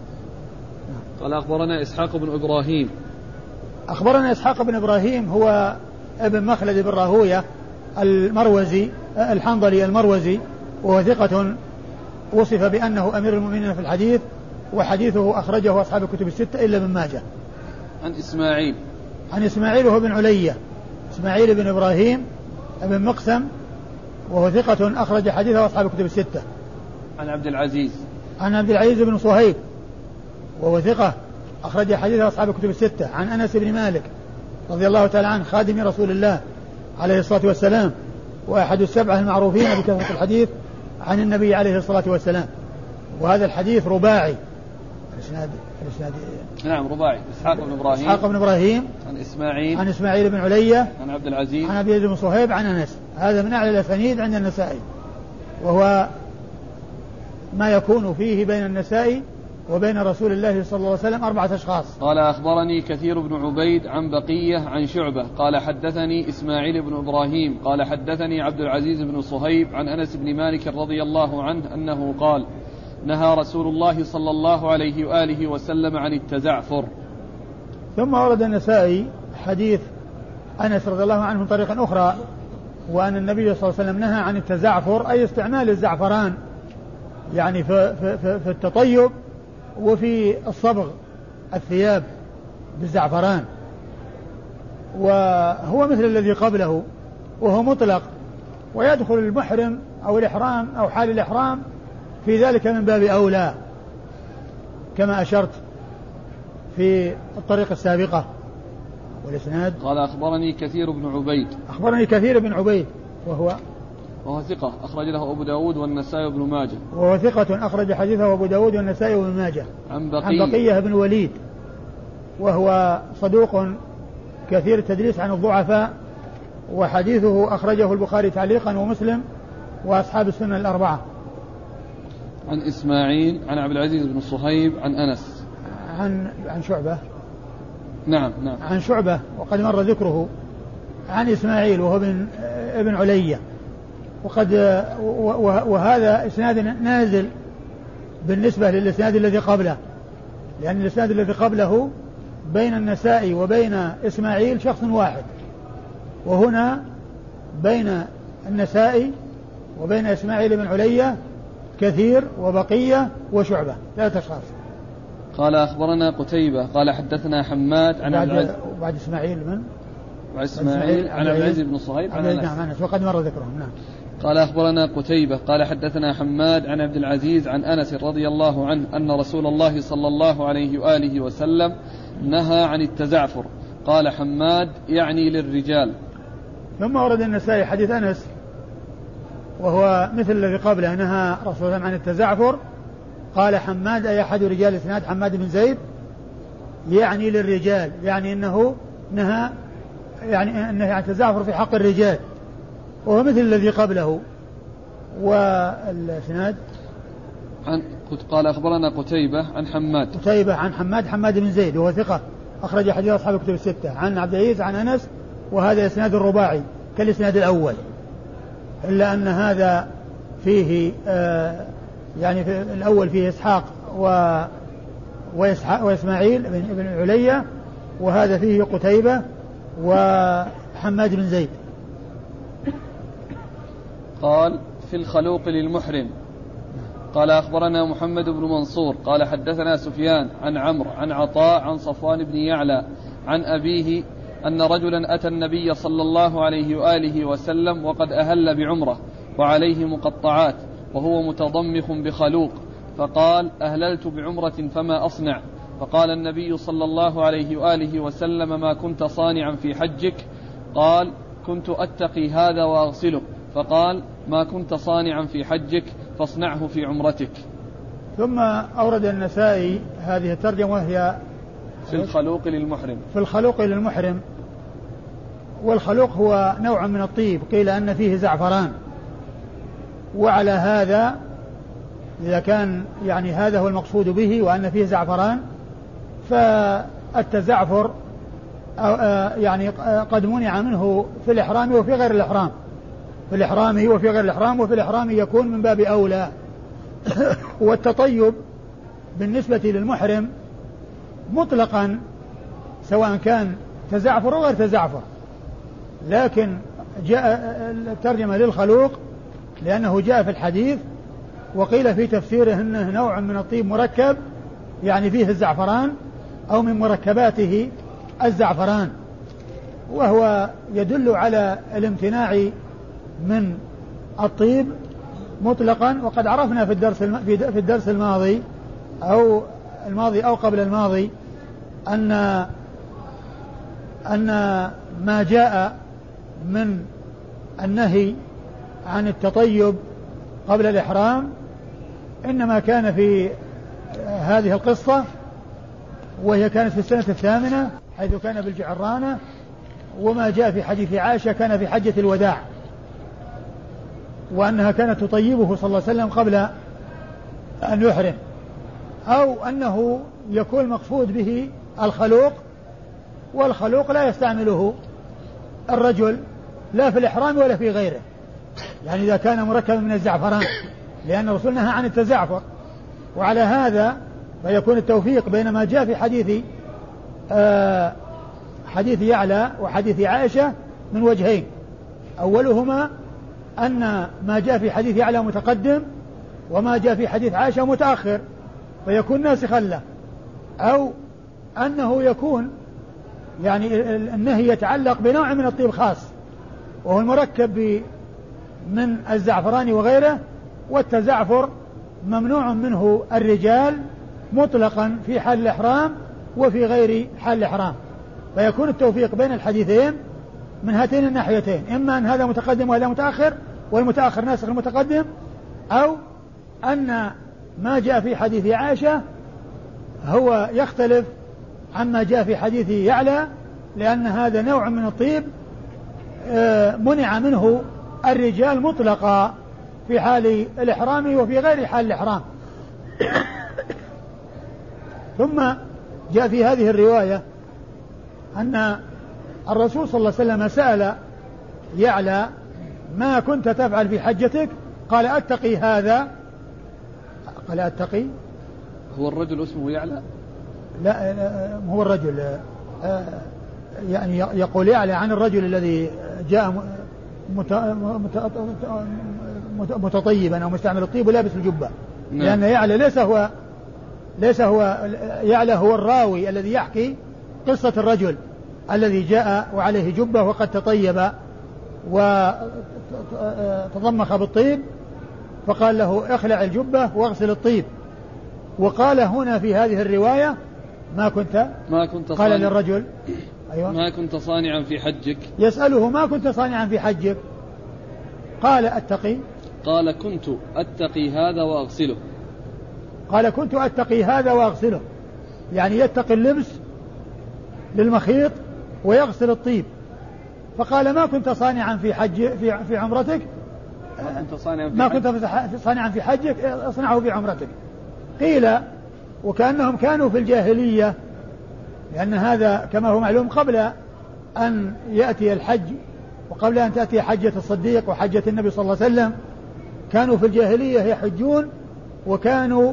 قال أخبرنا إسحاق بن إبراهيم. أخبرنا إسحاق بن إبراهيم هو ابن مخلد بن راهوية المروزي الحنظلي المروزي، وهو ثقة وصف بأنه أمير المؤمنين في الحديث، وحديثه أخرجه أصحاب الكتب الستة إلا ابن ماجه. عن إسماعيل عن إسماعيل وهو بن علية، إسماعيل بن إبراهيم ابن مقسم، وهو ثقة أخرج حديثه أصحاب الكتب الستة. عن عبد العزيز عن عبد العزيز بن صهيب، وهو ثقة أخرج حديثه أصحاب الكتب الستة. عن أنس بن مالك رضي الله تعالى عنه خادم رسول الله عليه الصلاة والسلام، وأحد السبعة المعروفين بكثرة الحديث عن النبي عليه الصلاة والسلام. وهذا الحديث رباعي الإسناد الإسناد نعم رباعي. إسحاق بن إبراهيم إسحاق بن إبراهيم عن إسماعيل عن إسماعيل بن علية عن عبد العزيز عن عبد العزيز بن صهيب عن أنس. هذا من أعلى الأسانيد عند النسائي، وهو ما يكون فيه بين النسائي وبين رسول الله صلى الله عليه وسلم أربعة أشخاص. قال أخبرني كثير بن عبيد عن بقية عن شعبة قال حدثني إسماعيل بن إبراهيم قال حدثني عبد العزيز بن صهيب عن أنس بن مالك رضي الله عنه أنه قال نهى رسول الله صلى الله عليه وآله وسلم عن التزعفر. ثم ورد النسائي حديث أنس رضي الله عنه من طريق أخرى، وأن النبي صلى الله عليه وسلم نهى عن التزعفر، أي استعمال الزعفران يعني في, في, في التطيب وفي الصبغ الثياب بالزعفران. وهو مثل الذي قبله وهو مطلق، ويدخل المحرم أو الإحرام أو حال الإحرام في ذلك من باب أولى كما أشرت في الطريقة السابقة. والإسناد قال أخبرني كثير بن عبيد أخبرني كثير بن عبيد وهو وهو ثقة أخرج له أبو داود والنسائي وابن ماجه وهو ثقة أخرج حديثه أبو داود والنسائي وابن ماجه. عن بقية, عن بقية بن وليد وهو صدوق كثير التدليس عن الضعفاء، وحديثه أخرجه البخاري تعليقا ومسلم وأصحاب السنن الأربعة. عن إسماعيل عن عبد العزيز بن صهيب عن أنس عن عن شعبة نعم نعم عن شعبة وقد مر ذكره. عن إسماعيل وهو ابن ابن علية، وقد وهذا إسناد نازل بالنسبة للإسناد الذي قبله، لأن الإسناد الذي قبله بين النسائي وبين إسماعيل شخص واحد، وهنا بين النسائي وبين إسماعيل بن علية كثير وبقية وشعبة ثلاثة أشخاص. قال أخبرنا قتيبة قال حدثنا حماد عن عبد العزيز بعد إسماعيل من بعد إسماعيل عن عبد العزيز بن صهيب عن أنس. نعم أنس وقد مر ذكرهم. نعم. قال أخبرنا قتيبة قال حدثنا حماد عن عبد العزيز عن أنس رضي الله عنه أن رسول الله صلى الله عليه وآله وسلم نهى عن التزعفر. قال حماد يعني للرجال. ثم ورد النسائي حديث أنس وهو مثل الذي قبله نهى رسول الله عن التزعفر. قال حماد أي أحد رجال الإسناد حماد بن زيد يعني للرجال يعني إنه نهى يعني أنه يعني التزعفر في حق الرجال وهو مثل الذي قبله. والإسناد عن قال أخبرنا قتيبة عن حماد قتيبة عن حماد حماد بن زيد وهو ثقة أخرج حديث أصحاب الكتب الستة عن عبد العزيز عن أنس وهذا إسناد الرباعي كالإسناد الأول إلا أن هذا فيه آه يعني في الأول فيه إسحاق و وإسحاق وإسماعيل بن علية وهذا فيه قتيبة وحماد بن زيد. قال في الخلوق للمحرم. قال أخبرنا محمد بن منصور قال حدثنا سفيان عن عمرو عن عطاء عن صفوان بن يعلى عن أبيه أن رجلا أتى النبي صلى الله عليه وآله وسلم وقد أهل بعمرة وعليه مقطعات وهو متضمخ بخلوق فقال أهللت بعمرة فما أصنع؟ فقال النبي صلى الله عليه وآله وسلم ما كنت صانعا في حجك؟ قال كنت أتقي هذا وأغسله. فقال ما كنت صانعا في حجك فاصنعه في عمرتك. ثم أورد النسائي هذه الترجمة وهي في الخلوق للمحرم. في الخلوق للمحرم. والخلوق هو نوع من الطيب قيل أن فيه زعفران وعلى هذا إذا كان يعني هذا هو المقصود به وأن فيه زعفران فالتزعفر يعني قد منع منه في الإحرام وفي غير الإحرام في الإحرام وفي غير الإحرام وفي الإحرام يكون من باب أولى. والتطيب بالنسبة للمحرم مطلقا سواء كان تزعفر أو غير تزعفر لكن جاء الترجمة للخلوق لأنه جاء في الحديث وقيل في تفسيره أنه نوع من الطيب مركب يعني فيه الزعفران أو من مركباته الزعفران وهو يدل على الامتناع من الطيب مطلقا. وقد عرفنا في الدرس في الدرس الماضي أو الماضي أو قبل الماضي أن أن ما جاء من النهي عن التطيب قبل الإحرام إنما كان في هذه القصة وهي كانت في السنة الثامنة حيث كان بالجعرانة وما جاء في حديث عائشة كان في حجة الوداع وأنها كانت تطيبه صلى الله عليه وسلم قبل أن يحرم أو أنه يكون مقصود به الخلوق والخلوق لا يستعمله الرجل لا في الإحرام ولا في غيره يعني إذا كان مركبا من الزعفران لأن الرسول نهى عن التزعفر. وعلى هذا فيكون التوفيق بين ما جاء في حديث آه حديث يعلى وحديث عائشة من وجهين أولهما أن ما جاء في حديث يعلى متقدم وما جاء في حديث عائشة متأخر فيكون ناسخا له أو أنه يكون يعني النهي يتعلق بنوع من الطيب خاص وهو المركب من الزعفران وغيره والتزعفر ممنوع منه الرجال مطلقا في حال الإحرام وفي غير حال الإحرام فيكون التوفيق بين الحديثين من هاتين الناحيتين إما أن هذا متقدم وهذا متأخر والمتأخر ناسخ المتقدم أو أن ما جاء في حديث عائشة هو يختلف عما جاء في حديث يعلى لأن هذا نوع من الطيب منع منه الرجال مطلقا في حال الإحرام وفي غير حال الإحرام. ثم جاء في هذه الرواية أن الرسول صلى الله عليه وسلم سأل يعلى ما كنت تفعل في حجتك قال أتقي هذا قال أتقي هو الرجل اسمه يعلى لا هو الرجل يعني يقول يعلى عن الرجل الذي جاء متطيبا أو مستعمل الطيب ولابس الجبة نعم. لأن يعلى ليس هو ليس هو يعلى هو الراوي الذي يحكي قصة الرجل الذي جاء وعليه جبة وقد تطيب وتضمخ بالطيب، فقال له اخلع الجبة واغسل الطيب. وقال هنا في هذه الرواية ما كنت ما كنت قال للرجل أيوة ما كنت صانعا في حجك، يسأله ما كنت صانعا في حجك؟ قال أتقي قال كنت أتقي هذا وأغسله قال كنت أتقي هذا وأغسله، يعني يتقي اللبس للمخيط ويغسل الطيب. فقال ما كنت صانعا في حج في في عمرتك ما كنت صانعا في, ما كنت صانعا في حجك اصنعه في عمرتك. قيل وكأنهم كانوا في الجاهلية، لأن هذا كما هو معلوم قبل أن يأتي الحج وقبل أن تأتي حجة الصديق وحجة النبي صلى الله عليه وسلم، كانوا في الجاهلية يحجون وكانوا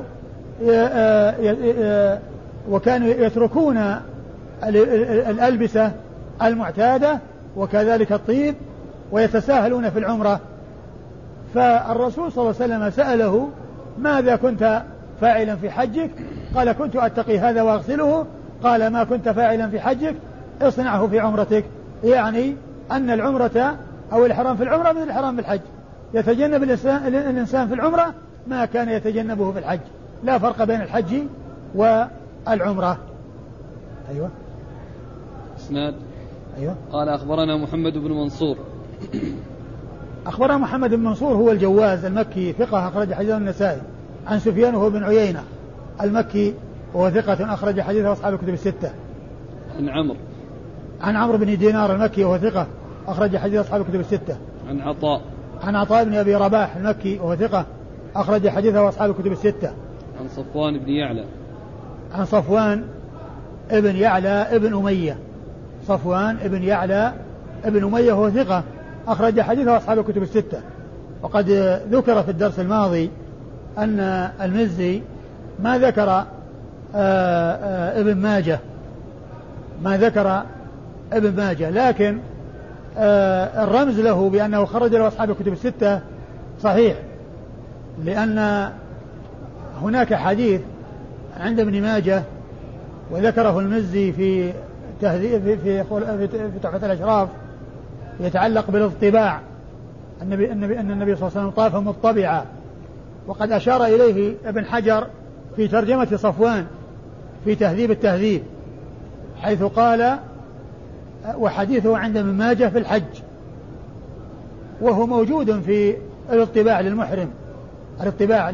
وكانوا يتركون الألبسة المعتادة وكذلك الطيب ويتساهلون في العمرة. فالرسول صلى الله عليه وسلم سأله ماذا كنت فاعلا في حجك؟ قال كنت أتقي هذا وأغسله. قال ما كنت فاعلا في حجك اصنعه في عمرتك، يعني أن العمرة أو الإحرام في العمرة من الإحرام في الحج، يتجنب الإنسان في العمرة ما كان يتجنبه في الحج، لا فرق بين الحج والعمرة. أيوة اسناد. أيوة. قال أخبرنا محمد بن منصور. أخبرنا محمد بن منصور هو الجواز المكي ثقة أخرج حديثه النسائي، عن سفيان وهو بن عيينة المكي وهو ثقة أخرج حديثه أصحاب الكتب الستة. عن عمرو عن عمرو بن دينار المكي وهو ثقة أخرج حديث أصحاب الكتب الستة. عن عطاء عن عطاء بن أبي رباح المكي وهو ثقة أخرج حديثه أصحاب الكتب الستة. عن صفوان بن يعلى عن صفوان ابن يعلى ابن أمية صفوان ابن يعلى ابن أمية وهو ثقة أخرج حديثه أصحاب الكتب الستة. وقد ذكر في الدرس الماضي أن المزي ما ذكر آآ آآ ابن ماجه ما ذكر ابن ماجه لكن الرمز له بأنه خرج له أصحاب الكتب الستة صحيح، لأن هناك حديث عند ابن ماجه وذكره المزي في تهذيب في في في تحفة الأشراف يتعلق بالاطباع، النبي النبي أن النبي صلى الله عليه وسلم طاف مطبعا، وقد أشار إليه ابن حجر في ترجمة صفوان في تهذيب التهذيب حيث قال وحديثه عند ابن ماجه في الحج، وهو موجود في الاطباع للمحرم، الاطباع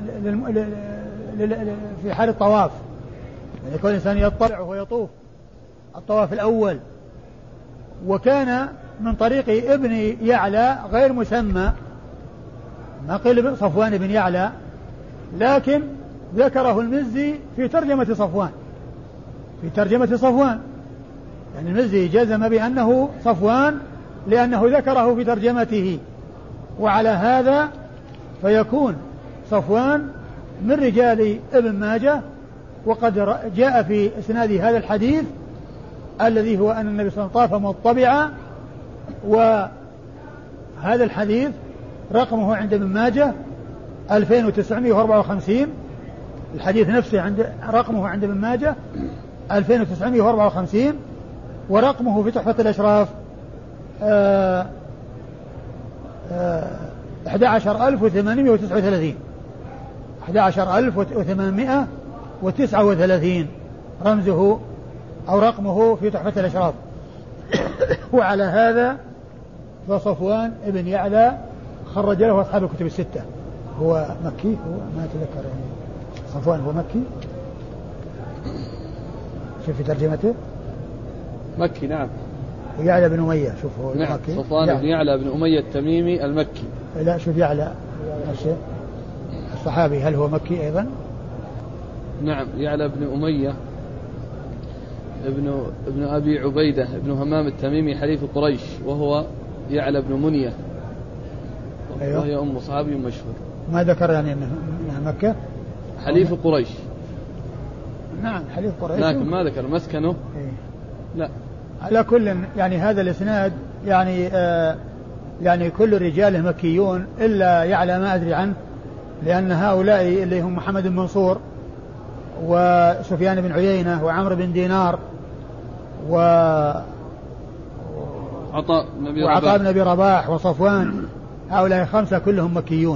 في حال الطواف، يعني كل إنسان يطلع وهو يطوف الطواف الأول. وكان من طريق ابن يعلى غير مسمى، ما قيل صفوان بن يعلى، لكن ذكره المزي في ترجمة صفوان في ترجمة صفوان يعني المزي جزم بأنه صفوان لأنه ذكره في ترجمته، وعلى هذا فيكون صفوان من رجال ابن ماجه. وقد جاء في إسناد هذا الحديث الذي هو أن النبي صلى الله عليه وسلم طاف مطبعا، وهذا الحديث رقمه عند ابن ماجه ألفين وتسعمائة وأربعة وخمسين، الحديث نفسه عند رقمه عند ابن ماجه ألفين وتسعمائة وأربعة وخمسين، ورقمه في تحفة الأشراف أحد عشر ألف وثمانمائة وتسعة وثلاثين أحد عشر ألف وثمانمائة وتسعة وثلاثين رمزه أو رقمه في تحفة الأشراف. وعلى هذا فصفوان ابن يعلى خرج له أصحاب الكتب الستة. هو مكي، هو ما أتذكر يعني صفوان هو مكي، شوف في ترجمته مكي نعم، ويعلى بن أمية شوف هو نعم مكي. صفوان بن يعلى بن أمية التميمي المكي. لا شوف يعلى الصحابي هل هو مكي أيضا؟ نعم يعلى بن أمية ابن ابن أبي عبيدة ابن همام التميمي حليف قريش، وهو يعلى بن منية. أيوة. وهي أم صحابي مشهور. ما ذكر يعني أنها مكة؟ حليف قريش. نعم حليف قريش، لكن ما ذكر مسكنه. إيه؟ لا. على كل يعني هذا الإسناد يعني آه يعني كل رجاله مكيون إلا يعلى ما أدري عنه، لأن هؤلاء اللي هم محمد بن منصور وسفيان بن عيينة وعمرو بن دينار و عطاء بن أبي وعطاء بن أبي رباح وصفوان، هؤلاء خمسة كلهم مكيون.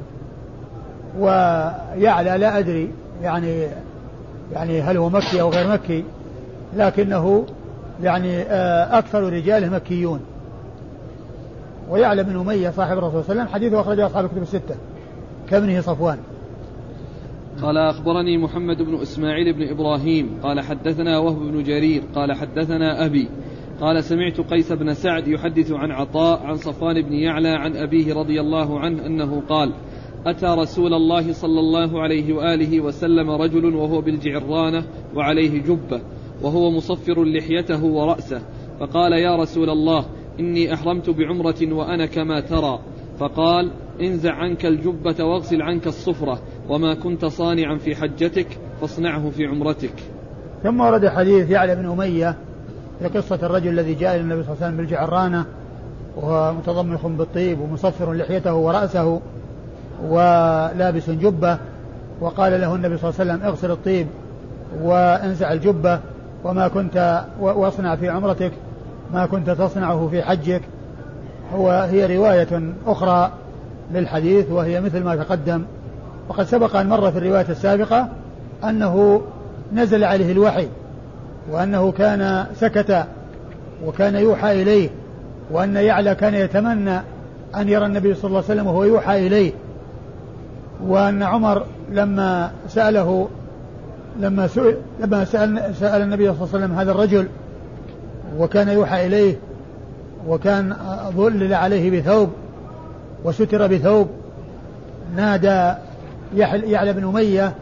ويعلى لا أدري يعني يعني هل هو مكي أو غير مكي، لكنه يعني أكثر رجاله مكيون. ويعلى بن أمية صاحب الرسول صلى الله عليه وسلم حديثه أخرجه أصحاب الكتب الستة كابنه صفوان. قال أخبرني محمد بن إسماعيل بن إبراهيم قال حدثنا وهب بن جرير قال حدثنا أبي قال سمعت قيس بن سعد يحدث عن عطاء عن صفوان بن يعلى عن أبيه رضي الله عنه أنه قال أتى رسول الله صلى الله عليه وآله وسلم رجل وهو بالجعرانة وعليه جبة وهو مصفر لحيته ورأسه، فقال يا رسول الله إني أحرمت بعمرة وأنا كما ترى، فقال انزع عنك الجبة واغسل عنك الصفرة، وما كنت صانعا في حجتك فاصنعه في عمرتك. ثم ورد حديث يعلى بن أمية لقصة الرجل الذي جاء إلى النبي صلى الله عليه وسلم بالجعرانة وهو متضمخ بالطيب ومصفر لحيته ورأسه ولابس جبة، وقال له النبي صلى الله عليه وسلم اغسل الطيب وانزع الجبة وما كنت واصنع في عمرتك ما كنت تصنعه في حجك. هو هي رواية أخرى للحديث وهي مثل ما تقدم، وقد سبق أن مر في الرواية السابقة أنه نزل عليه الوحي وأنه كان سكت وكان يوحى إليه، وأن يعلى كان يتمنى أن يرى النبي صلى الله عليه وسلم وهو يوحى إليه، وأن عمر لما سأله لما سئل لما سأل, سأل النبي صلى الله عليه وسلم هذا الرجل وكان يوحى إليه وكان ظلل عليه بثوب وستر بثوب، نادى يعلى بن أمية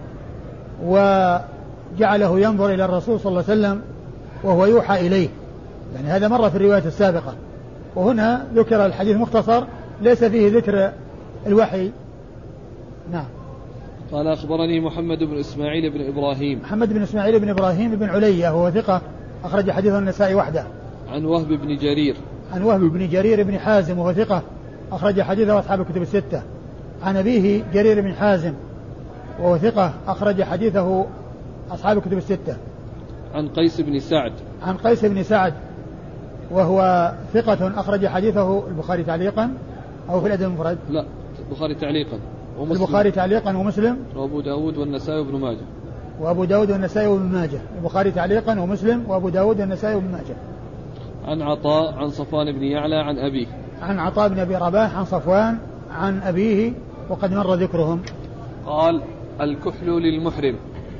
وجعله ينظر إلى الرسول صلى الله عليه وسلم وهو يوحى إليه. يعني هذا مر في الرواية السابقة، وهنا ذكر الحديث مختصر ليس فيه ذكر الوحي. نعم. قال أخبرني محمد بن إسماعيل بن إبراهيم محمد بن إسماعيل بن إبراهيم بن علية وهو ثقة أخرج حديث النسائي وحده. عن وهب بن جرير عن وهب بن جرير بن حازم وهو ثقة أخرج حديثه أصحاب الكتب الستة. عن أبيه جرير بن حازم وهو ثقة أخرج حديثه أصحاب الكتب الستة. عن قيس بن سعد عن قيس بن سعد وهو ثقة أخرج حديثه البخاري تعليقا أو في الأدب المفرد؟ لا، البخاري تعليقا ومسلم. البخاري تعليقا ومسلم وأبو داود والنسائي وابن ماجه. وأبو داود والنسائي وابن ماجه. البخاري تعليقا ومسلم وأبو داود والنسائي وابن ماجه. عن عطاء عن صفوان بن يعلى عن أبيه. عن عطاء بن أبي رباح عن صفوان عن أبيه وقد مر ذكرهم. قال الكحل للمحرم.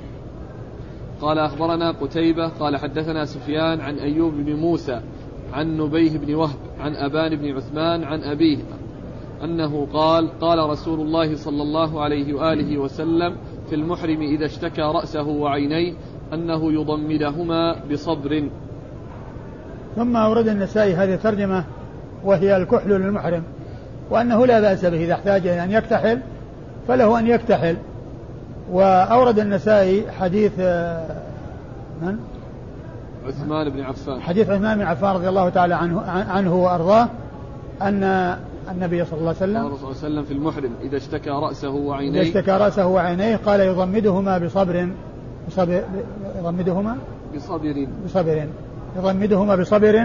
قال أخبرنا قتيبة قال حدثنا سفيان عن أيوب بن موسى عن نبيه بن وهب عن أبان بن عثمان عن أبيه أنه قال قال رسول الله صلى الله عليه وآله وسلم في المحرم إذا اشتكى رأسه وعينيه أنه يضمدهما بصبر. ثم أورد النسائي هذه الترجمة وهي الكحل للمحرم، وأنه لا بأس به إذا احتاج إلى أن يكتحل فله أن يكتحل. وأورد النسائي حديث من؟ عثمان بن عفان. حديث عثمان بن عفان رضي الله تعالى عنه, عنه وأرضاه أن النبي صلى الله عليه وسلم قال صلى الله عليه وسلم في المحرم إذا اشتكى رأسه وعينيه إذا اشتكى رأسه وعينيه قال يضمدهما بصبر بصبر يضمدهما بصبر بصبر يضمدهما بصبر.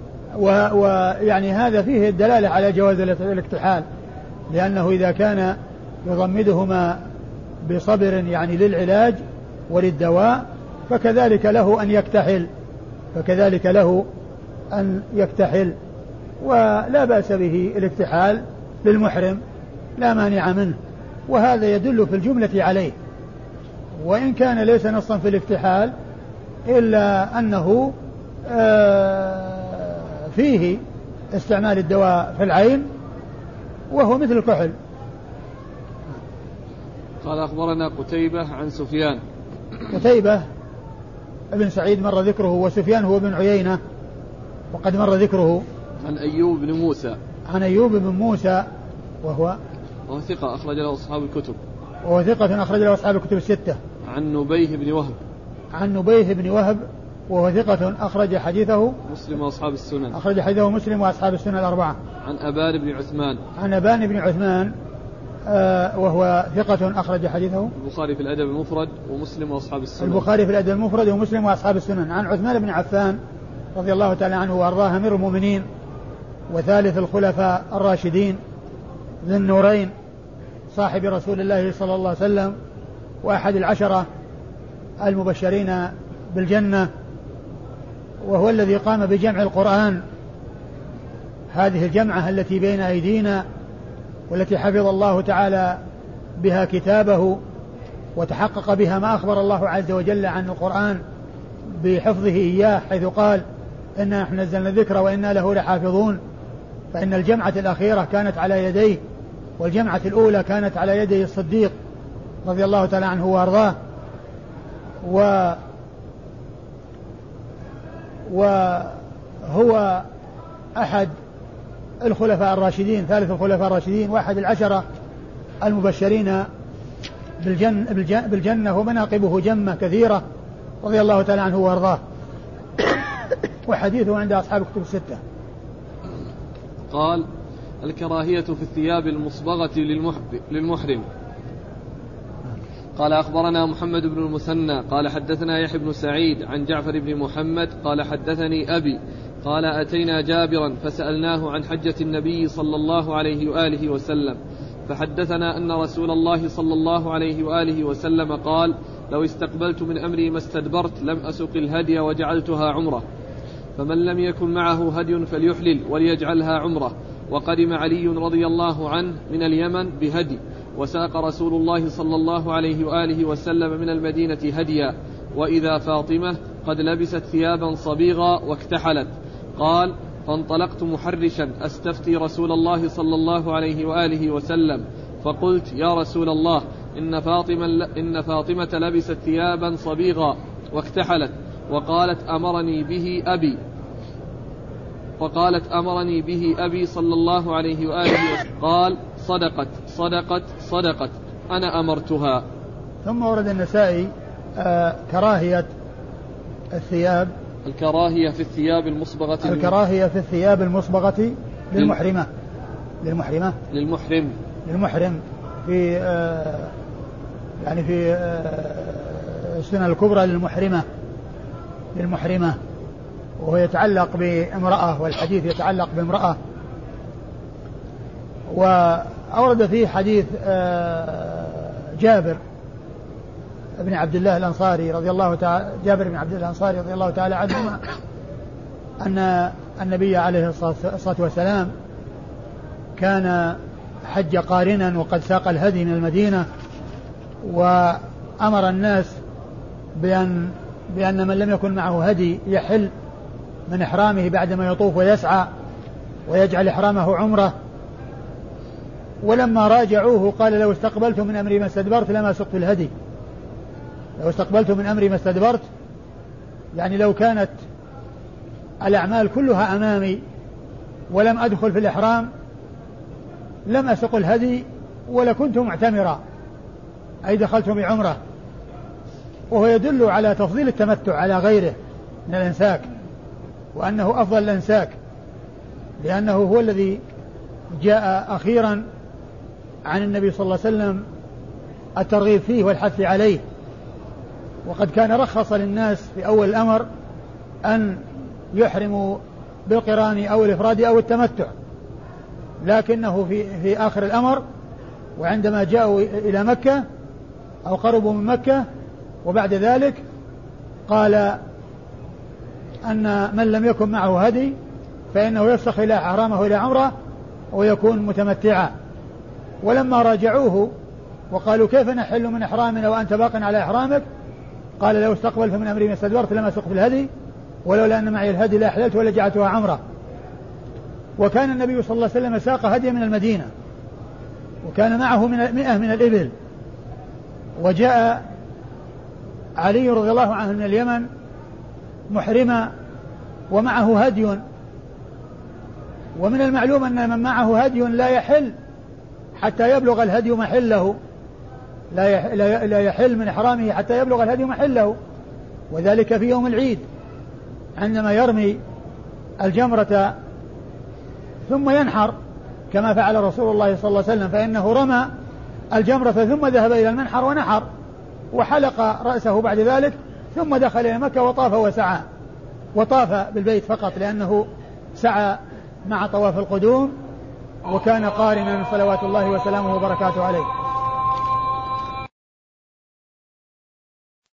ويعني هذا فيه الدلالة على جواز الاكتحال، لأنه إذا كان يضمدهما بصبر يعني للعلاج وللدواء فكذلك له أن يكتحل فكذلك له أن يكتحل ولا بأس به الاكتحال للمحرم لا مانع منه، وهذا يدل في الجملة عليه، وإن كان ليس نصا في الاكتحال إلا أنه فيه استعمال الدواء في العين وهو مثل الكحل. قال أخبرنا قتيبة عن سفيان. قتيبة ابن سعيد مر ذكره، وسفيان هو ابن عيينة وقد مر ذكره. عن أيوب بن موسى. عن أيوب بن موسى وهو وهو ثقة أخرج له أصحاب الكتب. وهو ثقة أخرج له أصحاب الكتب الستة. عن نبيه بن وهب. عن نبيه بن وهب وهو ثقة أخرج حديثه مسلم وأصحاب السنن. أخرج حديثه مسلم وأصحاب السنن الأربعة. عن أبان بن عثمان. عن أبان بن عثمان آه وهو ثقة أخرج حديثه البخاري في الأدب المفرد ومسلم وأصحاب السنن. البخاري في الأدب المفرد ومسلم وأصحاب السنن. عن عثمان بن عفان رضي الله تعالى عنه وأرضاه أمير المؤمنين وثالث الخلفاء الراشدين ذي النورين صاحب رسول الله صلى الله عليه وسلم وأحد العشرة المبشرين بالجنة، وهو الذي قام بجمع القرآن، هذه الجمعة التي بين أيدينا والتي حفظ الله تعالى بها كتابه وتحقق بها ما أخبر الله عز وجل عن القرآن بحفظه إياه، حيث قال إنا نحن نزلنا الذكر وإنا له لحافظون. فإن الجمعة الأخيرة كانت على يديه، والجمعة الأولى كانت على يدي الصديق رضي الله تعالى عنه وأرضاه، و وهو أحد الخلفاء الراشدين، ثالث الخلفاء الراشدين، وأحد العشرة المبشرين بالجنة, بالجنة ومناقبه جمة كثيرة رضي الله تعالى عنه وأرضاه. وحديثه عند أصحاب الكتب الستة. قال: الكراهية في الثياب المصبغة للمحرم. قال: أخبرنا محمد بن المثنى قال حدثنا يحيى بن سعيد عن جعفر بن محمد قال حدثني أبي قال: أتينا جابرا فسألناه عن حجة النبي صلى الله عليه وآله وسلم، فحدثنا أن رسول الله صلى الله عليه وآله وسلم قال: لو استقبلت من أمري ما استدبرت لم أسق الهدي وجعلتها عمرة، فمن لم يكن معه هدي فليحلل وليجعلها عمرة. وقدم علي رضي الله عنه من اليمن بهدي، وساق رسول الله صلى الله عليه وآله وسلم من المدينة هديا، وإذا فاطمة قد لبست ثيابا صبيغا واكتحلت. قال: فانطلقت محرشا أستفتي رسول الله صلى الله عليه وآله وسلم، فقلت: يا رسول الله، إن فاطمة, إن فاطمة لبست ثيابا صبيغا واكتحلت، وقالت أمرني به أبي وقالت أمرني به أبي صلى الله عليه وآله وسلم. قال: صدقت صدقت صدقت أنا أمرتها. ثم ورد النسائي آه كراهية الثياب الكراهية في الثياب المصبغة الكراهية في الثياب المصبغة للمحرمة للمحرمة للمحرم للمحرم في آه يعني في آه السنة الكبرى للمحرمة للمحرمة وهو يتعلق بامرأة، والحديث يتعلق بامرأة. وأورد فيه حديث جابر بن عبد الله الأنصاري رضي الله تعالى جابر بن عبد الله الأنصاري رضي الله تعالى عنهما أن النبي عليه الصلاة والسلام كان حج قارنا وقد ساق الهدي من المدينة، وأمر الناس بأن بأن من لم يكن معه هدي يحل من إحرامه بعدما يطوف ويسعى ويجعل إحرامه عمرة. ولما راجعوه قال: لو استقبلت من أمري ما استدبرت لما سقت الهدي. لو استقبلت من أمري ما استدبرت، يعني لو كانت الأعمال كلها أمامي ولم أدخل في الإحرام لم أسق الهدي ولكنت معتمرا، أي دخلت بعمرة. وهو يدل على تفضيل التمتع على غيره من الإنساك، وأنه أفضل الإنساك، لأنه هو الذي جاء أخيرا عن النبي صلى الله عليه وسلم الترغيب فيه والحث عليه. وقد كان رخص للناس في أول الأمر أن يحرموا بالقران أو الإفراد أو التمتع، لكنه في, في آخر الأمر وعندما جاءوا إلى مكة أو قربوا من مكة وبعد ذلك قال أن من لم يكن معه هدي فإنه يفسخ إلى حرامه إلى عمره ويكون متمتعا. ولما راجعوه وقالوا: كيف نحل من إحرامنا وأنت باق على إحرامك؟ قال: لو استقبلت من أمري ما استدبرت لما سقت الهدي، ولولا أن معي الهدي لا أحللت ولا جعلتها عمره. وكان النبي صلى الله عليه وسلم ساق هدي من المدينة، وكان معه من مئة من الإبل. وجاء علي رضي الله عنه من اليمن محرما ومعه هدي، ومن المعلوم أن من معه هدي لا يحل حتى يبلغ الهدي محله، لا يحل من إحرامه حتى يبلغ الهدي محله، وذلك في يوم العيد عندما يرمي الجمرة ثم ينحر كما فعل رسول الله صلى الله عليه وسلم، فإنه رمى الجمرة ثم ذهب إلى المنحر ونحر وحلق رأسه بعد ذلك، ثم دخل إلى مكة وطاف وسعى، وطاف بالبيت فقط لأنه سعى مع طواف القدوم، وكان قارنا صلوات الله وسلامه وبركاته عليه.